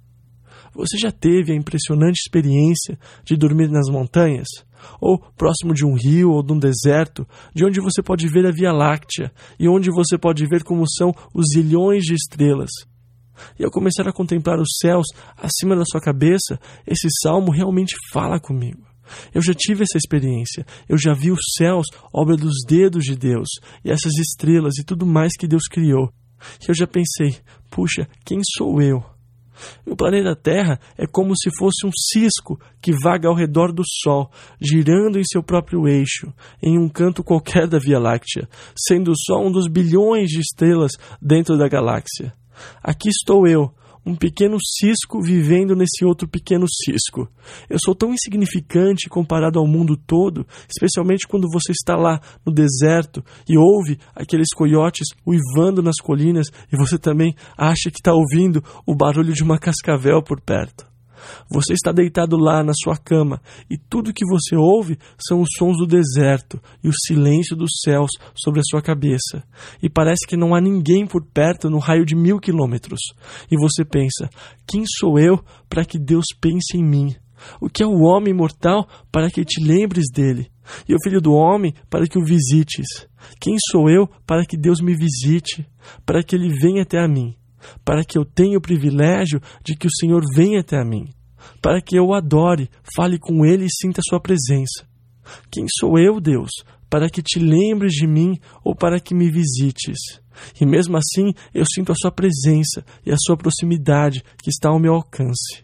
Você já teve a impressionante experiência de dormir nas montanhas? Ou próximo de um rio ou de um deserto, de onde você pode ver a Via Láctea e onde você pode ver como são os zilhões de estrelas? E ao começar a contemplar os céus acima da sua cabeça, esse salmo realmente fala comigo. Eu já tive essa experiência, eu já vi os céus, obra dos dedos de Deus, e essas estrelas e tudo mais que Deus criou. E eu já pensei: puxa, quem sou eu? O planeta Terra é como se fosse um cisco que vaga ao redor do Sol, girando em seu próprio eixo, em um canto qualquer da Via Láctea, sendo só um dos bilhões de estrelas dentro da galáxia. Aqui estou eu, um pequeno cisco vivendo nesse outro pequeno cisco. Eu sou tão insignificante comparado ao mundo todo, especialmente quando você está lá no deserto e ouve aqueles coiotes uivando nas colinas e você também acha que está ouvindo o barulho de uma cascavel por perto. Você está deitado lá na sua cama e tudo que você ouve são os sons do deserto e o silêncio dos céus sobre a sua cabeça. E parece que não há ninguém por perto no raio de 1000 quilômetros. E você pensa: quem sou eu para que Deus pense em mim? O que é o homem mortal para que te lembres dele? E o filho do homem para que o visites? Quem sou eu para que Deus me visite? Para que ele venha até a mim? Para que eu tenha o privilégio de que o Senhor venha até a mim, para que eu o adore, fale com Ele e sinta a sua presença. Quem sou eu, Deus, para que te lembres de mim ou para que me visites? E mesmo assim eu sinto a sua presença e a sua proximidade que está ao meu alcance.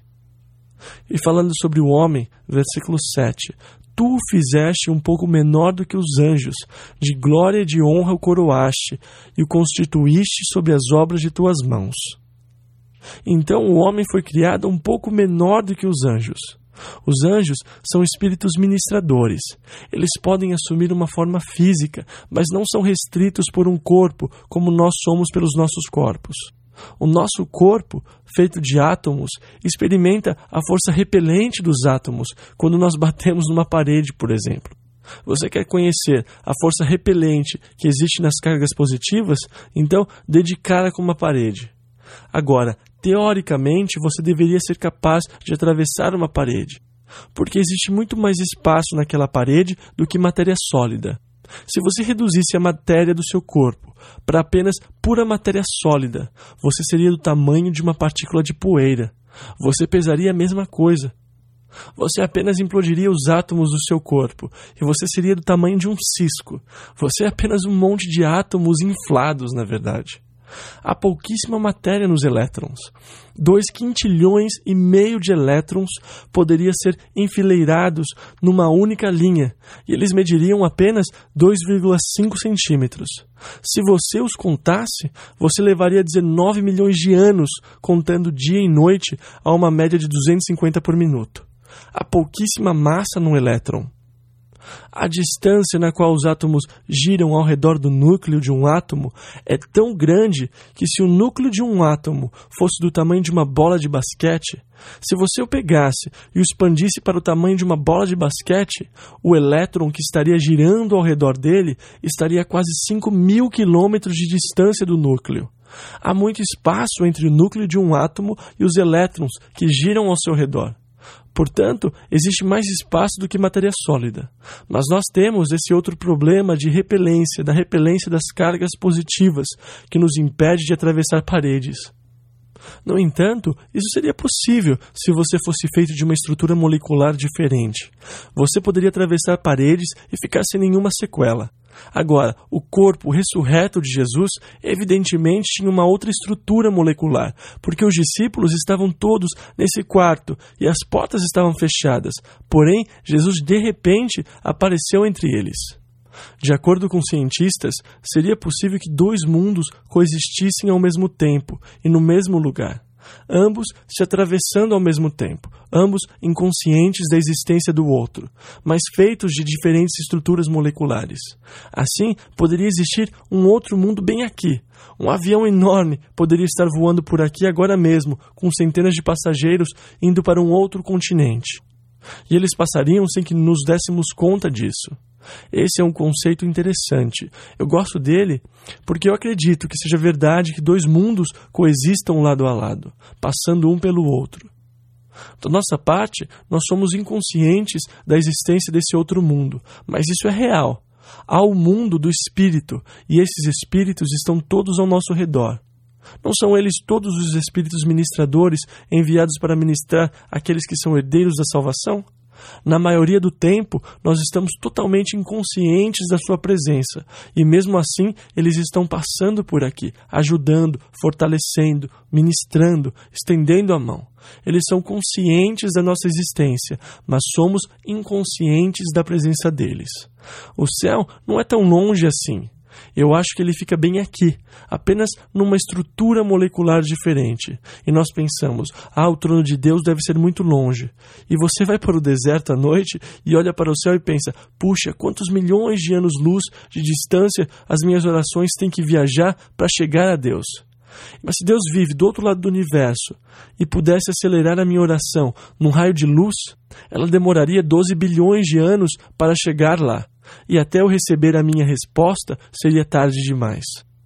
E falando sobre o homem, versículo 7, tu o fizeste um pouco menor do que os anjos, de glória e de honra o coroaste, e o constituíste sobre as obras de tuas mãos. Então o homem foi criado um pouco menor do que os anjos. Os anjos são espíritos ministradores. Eles podem assumir uma forma física, mas não são restritos por um corpo, como nós somos pelos nossos corpos. O nosso corpo, feito de átomos, experimenta a força repelente dos átomos quando nós batemos numa parede, por exemplo. Você quer conhecer a força repelente que existe nas cargas positivas? Então, dê de cara com uma parede. Agora, teoricamente, você deveria ser capaz de atravessar uma parede, porque existe muito mais espaço naquela parede do que matéria sólida. Se você reduzisse a matéria do seu corpo para apenas pura matéria sólida, você seria do tamanho de uma partícula de poeira. Você pesaria a mesma coisa. Você apenas implodiria os átomos do seu corpo e você seria do tamanho de um cisco. Você é apenas um monte de átomos inflados, na verdade. Há pouquíssima matéria nos elétrons. 2,5 quintilhões de elétrons poderiam ser enfileirados numa única linha, e eles mediriam apenas 2,5 centímetros. Se você os contasse, você levaria 19 milhões de anos contando dia e noite a uma média de 250 por minuto. Há pouquíssima massa no elétron. A distância na qual os átomos giram ao redor do núcleo de um átomo é tão grande que se o núcleo de um átomo fosse do tamanho de uma bola de basquete, se você o pegasse e o expandisse para o tamanho de uma bola de basquete, o elétron que estaria girando ao redor dele estaria a quase 5.000 quilômetros de distância do núcleo. Há muito espaço entre o núcleo de um átomo e os elétrons que giram ao seu redor. Portanto, existe mais espaço do que matéria sólida. Mas nós temos esse outro problema de repelência, da repelência das cargas positivas, que nos impede de atravessar paredes. No entanto, isso seria possível se você fosse feito de uma estrutura molecular diferente. Você poderia atravessar paredes e ficar sem nenhuma sequela. Agora, o corpo ressurreto de Jesus evidentemente tinha uma outra estrutura molecular, porque os discípulos estavam todos nesse quarto e as portas estavam fechadas. Porém, Jesus de repente apareceu entre eles. De acordo com cientistas, seria possível que dois mundos coexistissem ao mesmo tempo e no mesmo lugar, ambos se atravessando ao mesmo tempo, ambos inconscientes da existência do outro, mas feitos de diferentes estruturas moleculares. Assim, poderia existir um outro mundo bem aqui. Um avião enorme poderia estar voando por aqui agora mesmo, com centenas de passageiros indo para um outro continente. E eles passariam sem que nos dessemos conta disso. Esse é um conceito interessante. Eu gosto dele porque eu acredito que seja verdade que dois mundos coexistam lado a lado, passando um pelo outro. Da nossa parte, nós somos inconscientes da existência desse outro mundo, mas isso é real. Há o mundo do espírito, e esses espíritos estão todos ao nosso redor. Não são eles todos os espíritos ministradores enviados para ministrar aqueles que são herdeiros da salvação? Na maioria do tempo, nós estamos totalmente inconscientes da sua presença, e mesmo assim, eles estão passando por aqui, ajudando, fortalecendo, ministrando, estendendo a mão. Eles são conscientes da nossa existência, mas somos inconscientes da presença deles. O céu não é tão longe assim. Eu acho que ele fica bem aqui, apenas numa estrutura molecular diferente. E nós pensamos, o trono de Deus deve ser muito longe. E você vai para o deserto à noite e olha para o céu e pensa, puxa, quantos milhões de anos-luz de distância as minhas orações têm que viajar para chegar a Deus. Mas se Deus vive do outro lado do universo e pudesse acelerar a minha oração num raio de luz, ela demoraria 12 bilhões de anos para chegar lá. E até eu receber a minha resposta seria tarde demais.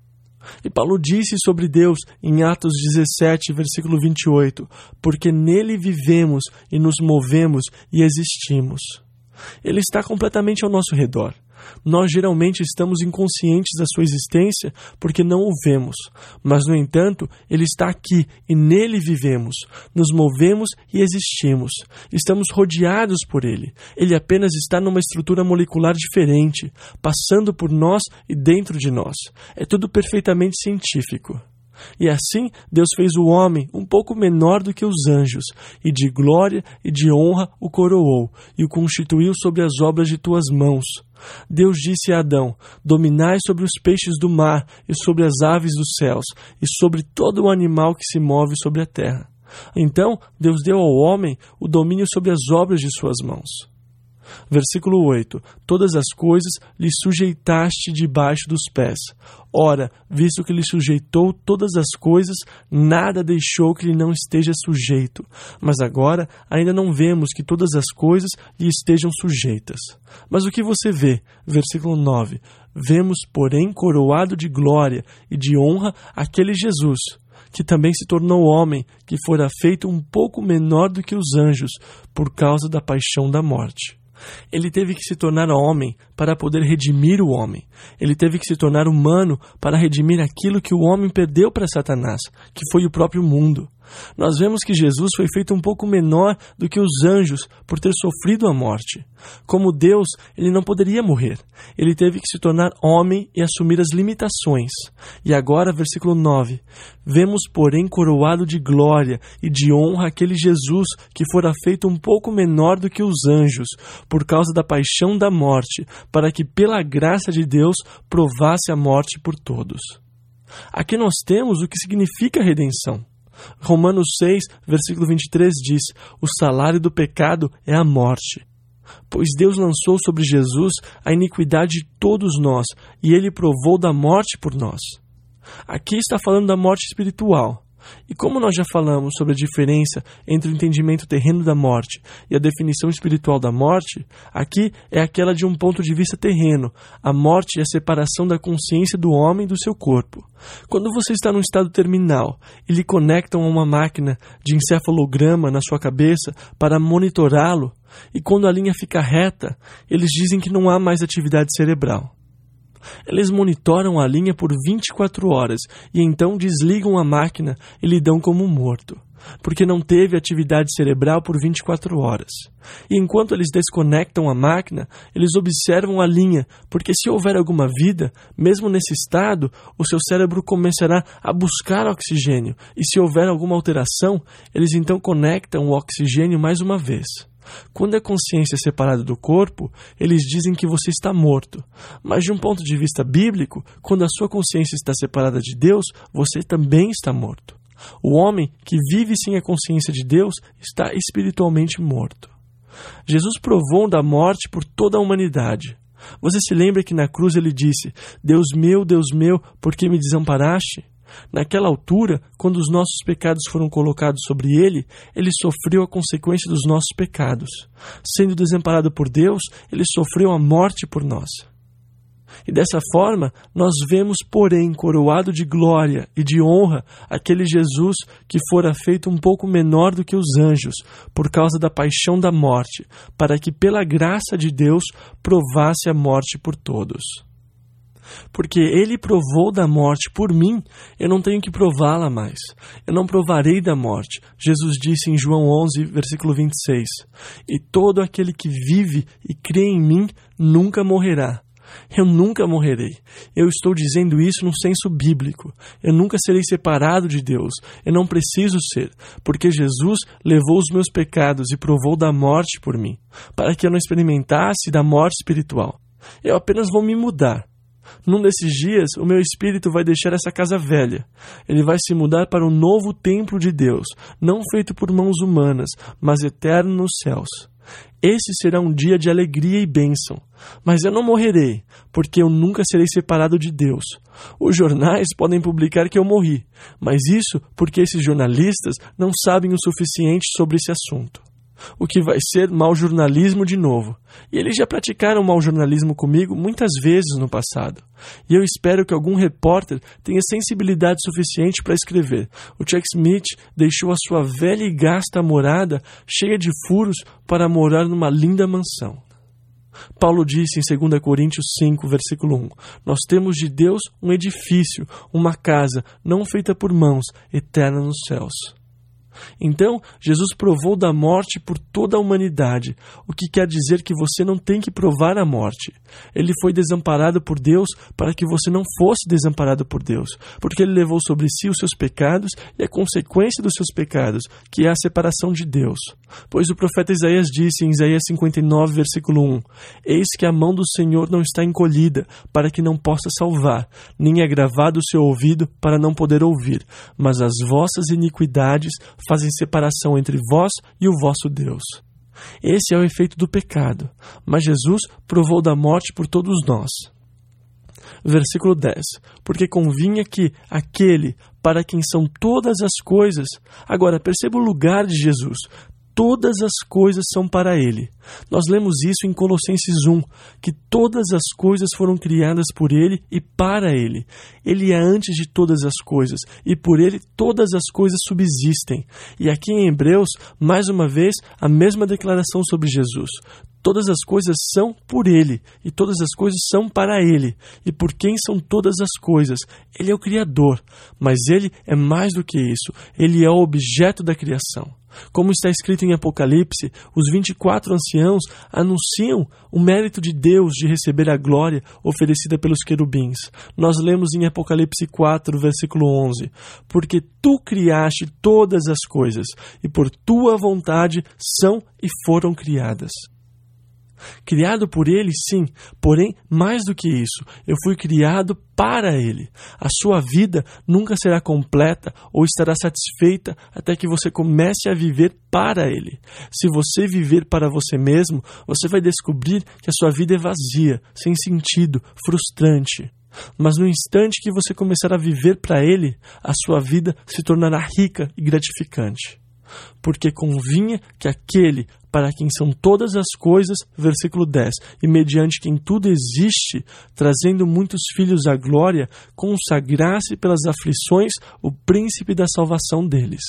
E Paulo disse sobre Deus em Atos 17, versículo 28, porque nele vivemos e nos movemos e existimos. Ele está completamente ao nosso redor. Nós geralmente estamos inconscientes da sua existência porque não o vemos, mas no entanto, ele está aqui e nele vivemos, nos movemos e existimos. Estamos rodeados por ele. Ele apenas está numa estrutura molecular diferente, passando por nós e dentro de nós. É tudo perfeitamente científico. E assim, Deus fez o homem um pouco menor do que os anjos, e de glória e de honra o coroou, e o constituiu sobre as obras de tuas mãos. Deus disse a Adão, dominai sobre os peixes do mar, e sobre as aves dos céus, e sobre todo o animal que se move sobre a terra. Então, Deus deu ao homem o domínio sobre as obras de suas mãos. Versículo 8. Todas as coisas lhe sujeitaste debaixo dos pés. Ora, visto que lhe sujeitou todas as coisas, nada deixou que lhe não esteja sujeito. Mas agora ainda não vemos que todas as coisas lhe estejam sujeitas. Mas o que você vê? Versículo 9. Vemos, porém, coroado de glória e de honra aquele Jesus, que também se tornou homem, que fora feito um pouco menor do que os anjos, por causa da paixão da morte. Ele teve que se tornar homem para poder redimir o homem. Ele teve que se tornar humano para redimir aquilo que o homem perdeu para Satanás, que foi o próprio mundo. Nós vemos que Jesus foi feito um pouco menor do que os anjos por ter sofrido a morte. Como Deus, ele não poderia morrer. Ele teve que se tornar homem e assumir as limitações. E agora, versículo 9. Vemos, porém, coroado de glória e de honra aquele Jesus que fora feito um pouco menor do que os anjos, por causa da paixão da morte, para que, pela graça de Deus, provasse a morte por todos. Aqui nós temos o que significa redenção. Romanos 6, versículo 23 diz, o salário do pecado é a morte. Pois Deus lançou sobre Jesus a iniquidade de todos nós, e ele provou da morte por nós. Aqui está falando da morte espiritual. E como nós já falamos sobre a diferença entre o entendimento terreno da morte e a definição espiritual da morte, aqui é aquela de um ponto de vista terreno. A morte é a separação da consciência do homem do seu corpo. Quando você está num estado terminal e lhe conectam a uma máquina de encefalograma na sua cabeça para monitorá-lo, e quando a linha fica reta, eles dizem que não há mais atividade cerebral. Eles monitoram a linha por 24 horas e então desligam a máquina e lhe dão como morto, porque não teve atividade cerebral por 24 horas. E enquanto eles desconectam a máquina, eles observam a linha, porque se houver alguma vida, mesmo nesse estado, o seu cérebro começará a buscar oxigênio, e se houver alguma alteração, eles então conectam o oxigênio mais uma vez. Quando a consciência é separada do corpo, eles dizem que você está morto. Mas de um ponto de vista bíblico, quando a sua consciência está separada de Deus, você também está morto. O homem que vive sem a consciência de Deus está espiritualmente morto. Jesus provou da morte por toda a humanidade. Você se lembra que na cruz ele disse: Deus meu, por que me desamparaste? Naquela altura, quando os nossos pecados foram colocados sobre ele, ele sofreu a consequência dos nossos pecados. Sendo desamparado por Deus, ele sofreu a morte por nós. E dessa forma, nós vemos, porém, coroado de glória e de honra, aquele Jesus que fora feito um pouco menor do que os anjos, por causa da paixão da morte, para que, pela graça de Deus, provasse a morte por todos. Porque ele provou da morte por mim, eu não tenho que prová-la mais. Eu não provarei da morte. Jesus disse em João 11, versículo 26, e todo aquele que vive e crê em mim nunca morrerá. Eu nunca morrerei. Eu estou dizendo isso no senso bíblico. Eu nunca serei separado de Deus. Eu não preciso ser, porque Jesus levou os meus pecados e provou da morte por mim, para que eu não experimentasse da morte espiritual. Eu apenas vou me mudar. Num desses dias, o meu espírito vai deixar essa casa velha. Ele vai se mudar para um novo templo de Deus, não feito por mãos humanas, mas eterno nos céus. Esse será um dia de alegria e bênção. Mas eu não morrerei, porque eu nunca serei separado de Deus. Os jornais podem publicar que eu morri, mas isso porque esses jornalistas não sabem o suficiente sobre esse assunto. O que vai ser mau jornalismo de novo. E eles já praticaram mau jornalismo comigo muitas vezes no passado. E eu espero que algum repórter tenha sensibilidade suficiente para escrever: o Chuck Smith deixou a sua velha e gasta morada cheia de furos para morar numa linda mansão. Paulo disse em 2 Coríntios 5, versículo 1, nós temos de Deus um edifício, uma casa, não feita por mãos, eterna nos céus. Então, Jesus provou da morte por toda a humanidade, o que quer dizer que você não tem que provar a morte. Ele foi desamparado por Deus para que você não fosse desamparado por Deus, porque ele levou sobre si os seus pecados e a consequência dos seus pecados, que é a separação de Deus. Pois o profeta Isaías disse em Isaías 59, versículo 1, eis que a mão do Senhor não está encolhida, para que não possa salvar, nem é gravado o seu ouvido para não poder ouvir, mas as vossas iniquidades fazem separação entre vós e o vosso Deus. Esse é o efeito do pecado, mas Jesus provou da morte por todos nós. Versículo 10. Porque convinha que aquele para quem são todas as coisas... Agora, perceba o lugar de Jesus. Todas as coisas são para Ele. Nós lemos isso em Colossenses 1, que todas as coisas foram criadas por Ele e para Ele. Ele é antes de todas as coisas, e por Ele todas as coisas subsistem. E aqui em Hebreus, mais uma vez, a mesma declaração sobre Jesus. Todas as coisas são por Ele, e todas as coisas são para Ele. E por quem são todas as coisas? Ele é o Criador, mas Ele é mais do que isso. Ele é o objeto da criação. Como está escrito em Apocalipse, os 24 anciãos anunciam o mérito de Deus de receber a glória oferecida pelos querubins. Nós lemos em Apocalipse 4, versículo 11, porque tu criaste todas as coisas, e por tua vontade são e foram criadas. Criado por Ele, sim, porém, mais do que isso, eu fui criado para Ele. A sua vida nunca será completa ou estará satisfeita até que você comece a viver para Ele. Se você viver para você mesmo, você vai descobrir que a sua vida é vazia, sem sentido, frustrante. Mas no instante que você começar a viver para Ele, a sua vida se tornará rica e gratificante. Porque convinha que aquele para quem são todas as coisas, versículo 10, e mediante quem tudo existe, trazendo muitos filhos à glória, consagrasse pelas aflições o príncipe da salvação deles.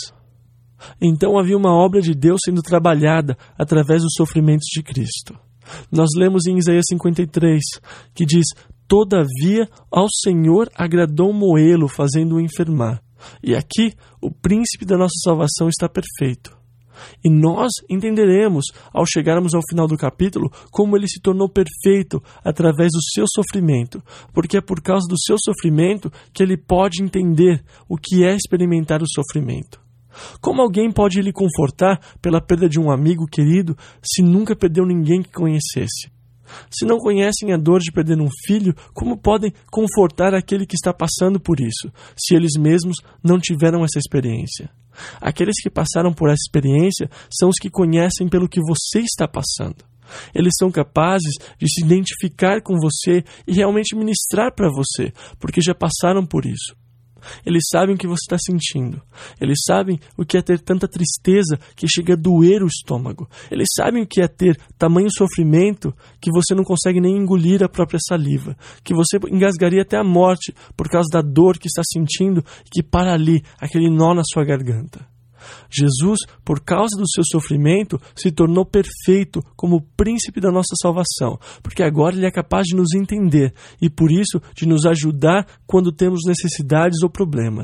Então havia uma obra de Deus sendo trabalhada através dos sofrimentos de Cristo. Nós lemos em Isaías 53, que diz: todavia ao Senhor agradou moê-lo, fazendo-o enfermar. E aqui o príncipe da nossa salvação está perfeito. E nós entenderemos, ao chegarmos ao final do capítulo, como ele se tornou perfeito através do seu sofrimento, porque é por causa do seu sofrimento que ele pode entender o que é experimentar o sofrimento. Como alguém pode lhe confortar pela perda de um amigo querido se nunca perdeu ninguém que conhecesse? Se não conhecem a dor de perder um filho, como podem confortar aquele que está passando por isso, se eles mesmos não tiveram essa experiência? Aqueles que passaram por essa experiência são os que conhecem pelo que você está passando. Eles são capazes de se identificar com você e realmente ministrar para você, porque já passaram por isso. Eles sabem o que você está sentindo. Eles sabem o que é ter tanta tristeza que chega a doer o estômago. Eles sabem o que é ter tamanho sofrimento que você não consegue nem engolir a própria saliva, que você engasgaria até a morte por causa da dor que está sentindo e que para ali aquele nó na sua garganta. Jesus, por causa do seu sofrimento, se tornou perfeito como príncipe da nossa salvação, porque agora ele é capaz de nos entender e, por isso, de nos ajudar quando temos necessidades ou problemas.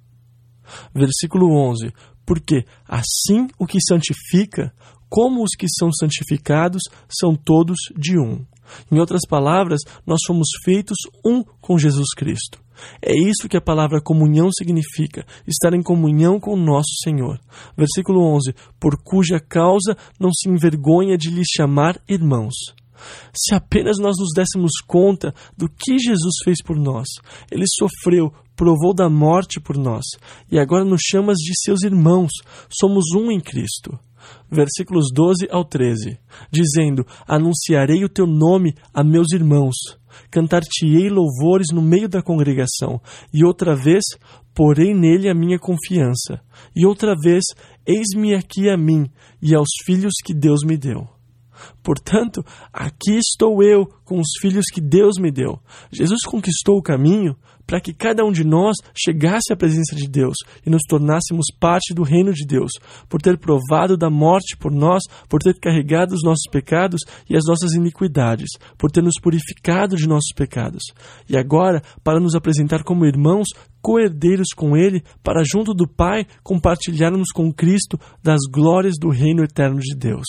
Versículo 11. Porque assim o que santifica, como os que são santificados, são todos de um. Em outras palavras, nós somos feitos um com Jesus Cristo. É isso que a palavra comunhão significa, estar em comunhão com o nosso Senhor. Versículo 11, por cuja causa não se envergonha de lhe chamar irmãos. Se apenas nós nos dessemos conta do que Jesus fez por nós, ele sofreu, provou da morte por nós, e agora nos chama de seus irmãos, somos um em Cristo. Versículos 12 ao 13, dizendo: anunciarei o teu nome a meus irmãos, cantar-te-ei louvores no meio da congregação, e outra vez porei nele a minha confiança, e outra vez eis-me aqui a mim e aos filhos que Deus me deu. Portanto, aqui estou eu com os filhos que Deus me deu. Jesus conquistou o caminho para que cada um de nós chegasse à presença de Deus e nos tornássemos parte do reino de Deus, por ter provado da morte por nós, por ter carregado os nossos pecados e as nossas iniquidades, por ter nos purificado de nossos pecados. E agora, para nos apresentar como irmãos, co-herdeiros com Ele, para junto do Pai compartilharmos com Cristo das glórias do reino eterno de Deus.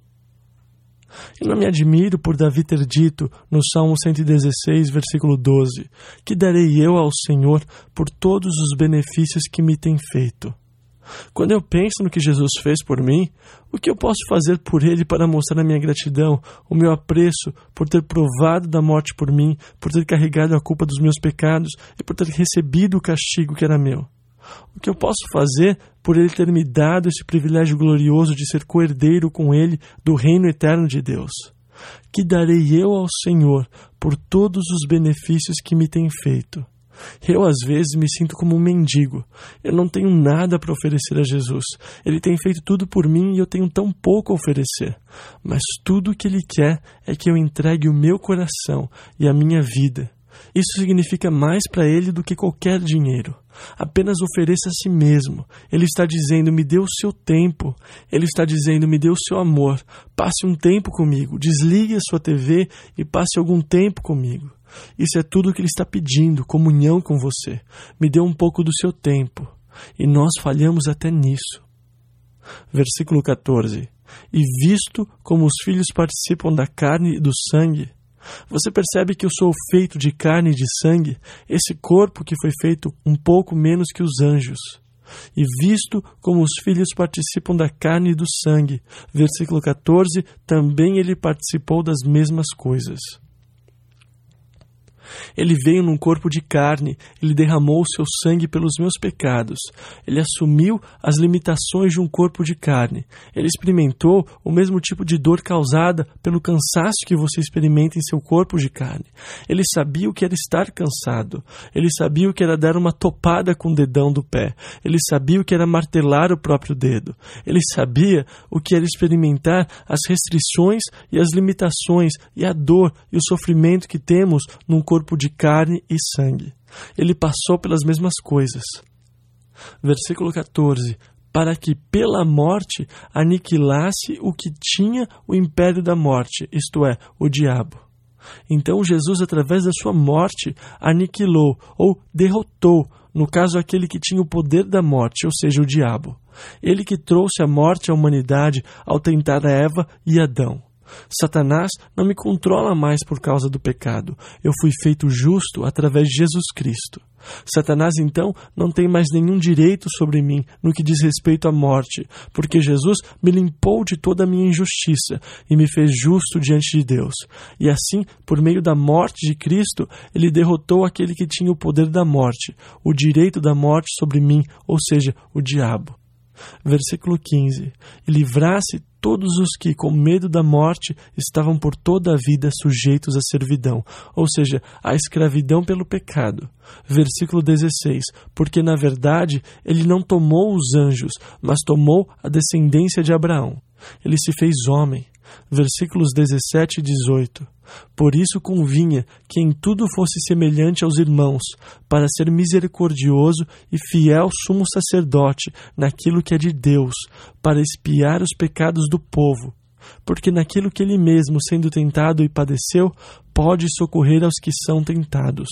E não me admiro por Davi ter dito, no Salmo 116, versículo 12, que darei eu ao Senhor por todos os benefícios que me tem feito. Quando eu penso no que Jesus fez por mim, o que eu posso fazer por Ele para mostrar a minha gratidão, o meu apreço por ter provado da morte por mim, por ter carregado a culpa dos meus pecados e por ter recebido o castigo que era meu? O que eu posso fazer por Ele ter me dado esse privilégio glorioso de ser co-herdeiro com Ele do reino eterno de Deus? Que darei eu ao Senhor por todos os benefícios que me tem feito? Eu, às vezes, me sinto como um mendigo. Eu não tenho nada para oferecer a Jesus. Ele tem feito tudo por mim e eu tenho tão pouco a oferecer. Mas tudo o que Ele quer é que eu entregue o meu coração e a minha vida. Isso significa mais para Ele do que qualquer dinheiro. Apenas ofereça a si mesmo. Ele está dizendo, me dê o seu tempo. Ele está dizendo, me dê o seu amor. Passe um tempo comigo. Desligue a sua TV e passe algum tempo comigo. Isso é tudo o que Ele está pedindo, comunhão com você. Me dê um pouco do seu tempo. E nós falhamos até nisso. Versículo 14. E visto como os filhos participam da carne e do sangue, você percebe que eu sou feito de carne e de sangue, esse corpo que foi feito um pouco menos que os anjos. E visto como os filhos participam da carne e do sangue, versículo 14, também ele participou das mesmas coisas. Ele veio num corpo de carne, ele derramou o seu sangue pelos meus pecados. Ele assumiu as limitações de um corpo de carne. Ele experimentou o mesmo tipo de dor causada pelo cansaço que você experimenta em seu corpo de carne. Ele sabia o que era estar cansado. Ele sabia o que era dar uma topada com o dedão do pé. Ele sabia o que era martelar o próprio dedo. Ele sabia o que era experimentar as restrições e as limitações e a dor e o sofrimento que temos num corpo de carne e sangue. Ele passou pelas mesmas coisas. Versículo 14. Para que pela morte aniquilasse o que tinha o império da morte, isto é, o diabo. Então Jesus, através da sua morte, aniquilou ou derrotou, no caso, aquele que tinha o poder da morte, ou seja, o diabo. Ele que trouxe a morte à humanidade ao tentar a Eva e Adão. Satanás não me controla mais por causa do pecado. Eu fui feito justo através de Jesus Cristo. Satanás, então, não tem mais nenhum direito sobre mim no que diz respeito à morte, porque Jesus me limpou de toda a minha injustiça e me fez justo diante de Deus. E assim, por meio da morte de Cristo, ele derrotou aquele que tinha o poder da morte, o direito da morte sobre mim, ou seja, o diabo. Versículo 15. E livrasse todos os que, com medo da morte, estavam por toda a vida sujeitos à servidão, ou seja, à escravidão pelo pecado. Versículo 16. Porque, na verdade, ele não tomou os anjos, mas tomou a descendência de Abraão. Ele se fez homem. Versículos 17 e 18. Por isso convinha que em tudo fosse semelhante aos irmãos, para ser misericordioso e fiel sumo sacerdote naquilo que é de Deus, para expiar os pecados do povo. Porque naquilo que ele mesmo, sendo tentado e padeceu, pode socorrer aos que são tentados.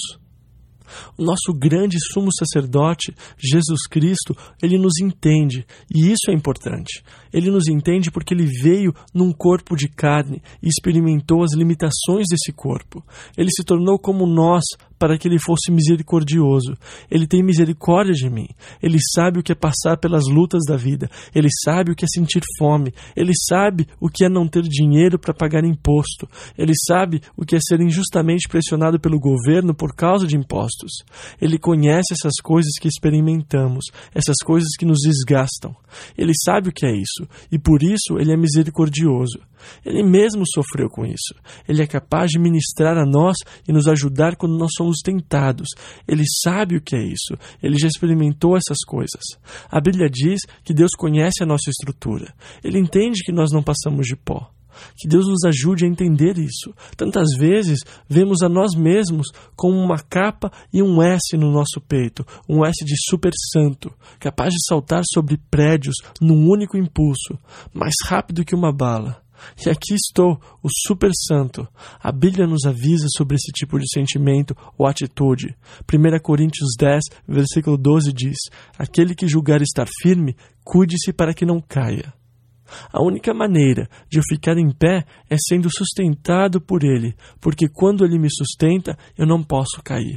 O nosso grande sumo sacerdote, Jesus Cristo, ele nos entende, e isso é importante. Ele nos entende porque ele veio num corpo de carne e experimentou as limitações desse corpo. Ele se tornou como nós para que ele fosse misericordioso. Ele tem misericórdia de mim. Ele sabe o que é passar pelas lutas da vida. Ele sabe o que é sentir fome. Ele sabe o que é não ter dinheiro para pagar imposto. Ele sabe o que é ser injustamente pressionado pelo governo por causa de impostos. Ele conhece essas coisas que experimentamos, essas coisas que nos desgastam. Ele sabe o que é isso, e por isso ele é misericordioso. Ele mesmo sofreu com isso. Ele é capaz de ministrar a nós e nos ajudar quando nós somos tentados. Ele sabe o que é isso. Ele já experimentou essas coisas. A Bíblia diz que Deus conhece a nossa estrutura. Ele entende que nós não passamos de pó. Que Deus nos ajude a entender isso. Tantas vezes vemos a nós mesmos com uma capa e um S no nosso peito, um S de super santo, capaz de saltar sobre prédios num único impulso, mais rápido que uma bala. E aqui estou, o super santo. A Bíblia nos avisa sobre esse tipo de sentimento ou atitude. 1 Coríntios 10, versículo 12 diz: aquele que julgar estar firme, cuide-se para que não caia. A única maneira de eu ficar em pé é sendo sustentado por Ele, porque quando Ele me sustenta, eu não posso cair.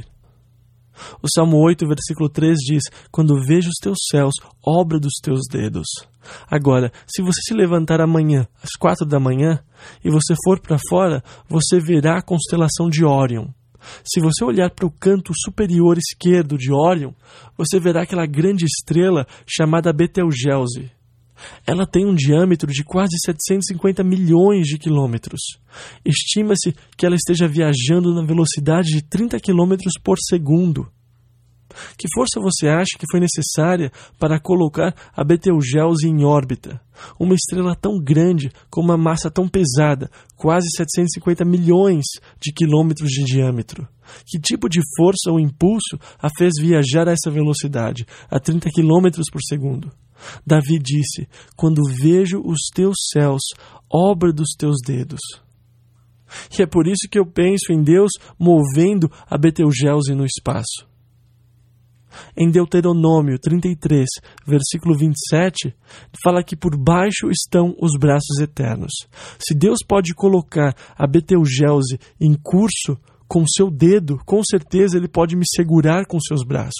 O Salmo 8, versículo 3 diz: quando vejo os teus céus, obra dos teus dedos. Agora, se você se levantar amanhã, às 4 da manhã, e você for para fora, você verá a constelação de Órion. Se você olhar para o canto superior esquerdo de Órion, você verá aquela grande estrela chamada Betelgeuse. Ela tem um diâmetro de quase 750 milhões de quilômetros. Estima-se que ela esteja viajando na velocidade de 30 quilômetros por segundo. Que força você acha que foi necessária para colocar a Betelgeuse em órbita? Uma estrela tão grande, com uma massa tão pesada, quase 750 milhões de quilômetros de diâmetro. Que tipo de força ou impulso a fez viajar a essa velocidade, a 30 quilômetros por segundo? Davi disse: quando vejo os teus céus, obra dos teus dedos. E é por isso que eu penso em Deus movendo a Betelgeuse no espaço. Em Deuteronômio 33, versículo 27, fala que por baixo estão os braços eternos. Se Deus pode colocar a Betelgeuse em curso com seu dedo, com certeza Ele pode me segurar com seus braços.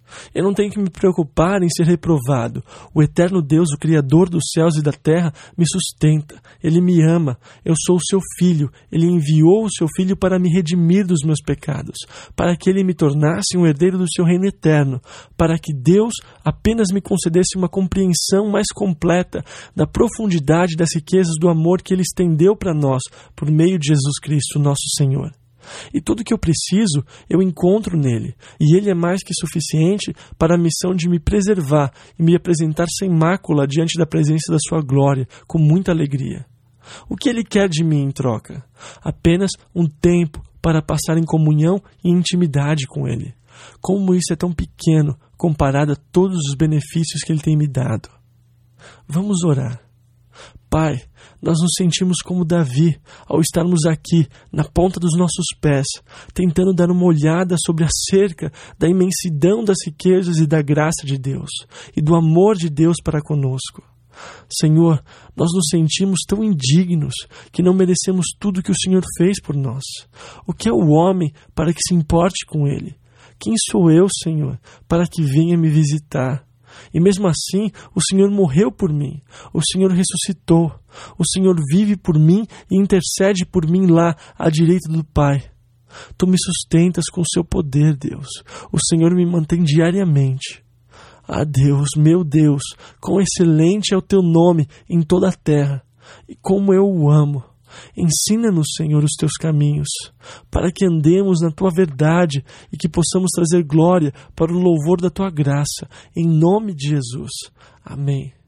Eu não tenho que me preocupar em ser reprovado. O eterno Deus, o Criador dos céus e da terra, me sustenta. Ele me ama. Eu sou o seu filho. Ele enviou o seu filho para me redimir dos meus pecados, para que ele me tornasse um herdeiro do seu reino eterno, para que Deus apenas me concedesse uma compreensão mais completa da profundidade das riquezas do amor que ele estendeu para nós por meio de Jesus Cristo, nosso Senhor. E tudo que eu preciso, eu encontro nele. E ele é mais que suficiente para a missão de me preservar e me apresentar sem mácula diante da presença da sua glória, com muita alegria. O que ele quer de mim em troca? Apenas um tempo para passar em comunhão e intimidade com ele. Como isso é tão pequeno comparado a todos os benefícios que ele tem me dado. Vamos orar. Pai, nós nos sentimos como Davi ao estarmos aqui, na ponta dos nossos pés, tentando dar uma olhada sobre a cerca da imensidão das riquezas e da graça de Deus, e do amor de Deus para conosco. Senhor, nós nos sentimos tão indignos que não merecemos tudo que o Senhor fez por nós. O que é o homem para que se importe com ele? Quem sou eu, Senhor, para que venha me visitar? E mesmo assim, o Senhor morreu por mim, o Senhor ressuscitou, o Senhor vive por mim e intercede por mim lá à direita do Pai. Tu me sustentas com o seu poder, Deus. O Senhor me mantém diariamente. Ah, Deus, meu Deus, quão excelente é o teu nome em toda a terra, e como eu o amo. Ensina-nos, Senhor, os teus caminhos, para que andemos na tua verdade e que possamos trazer glória para o louvor da tua graça, em nome de Jesus. Amém.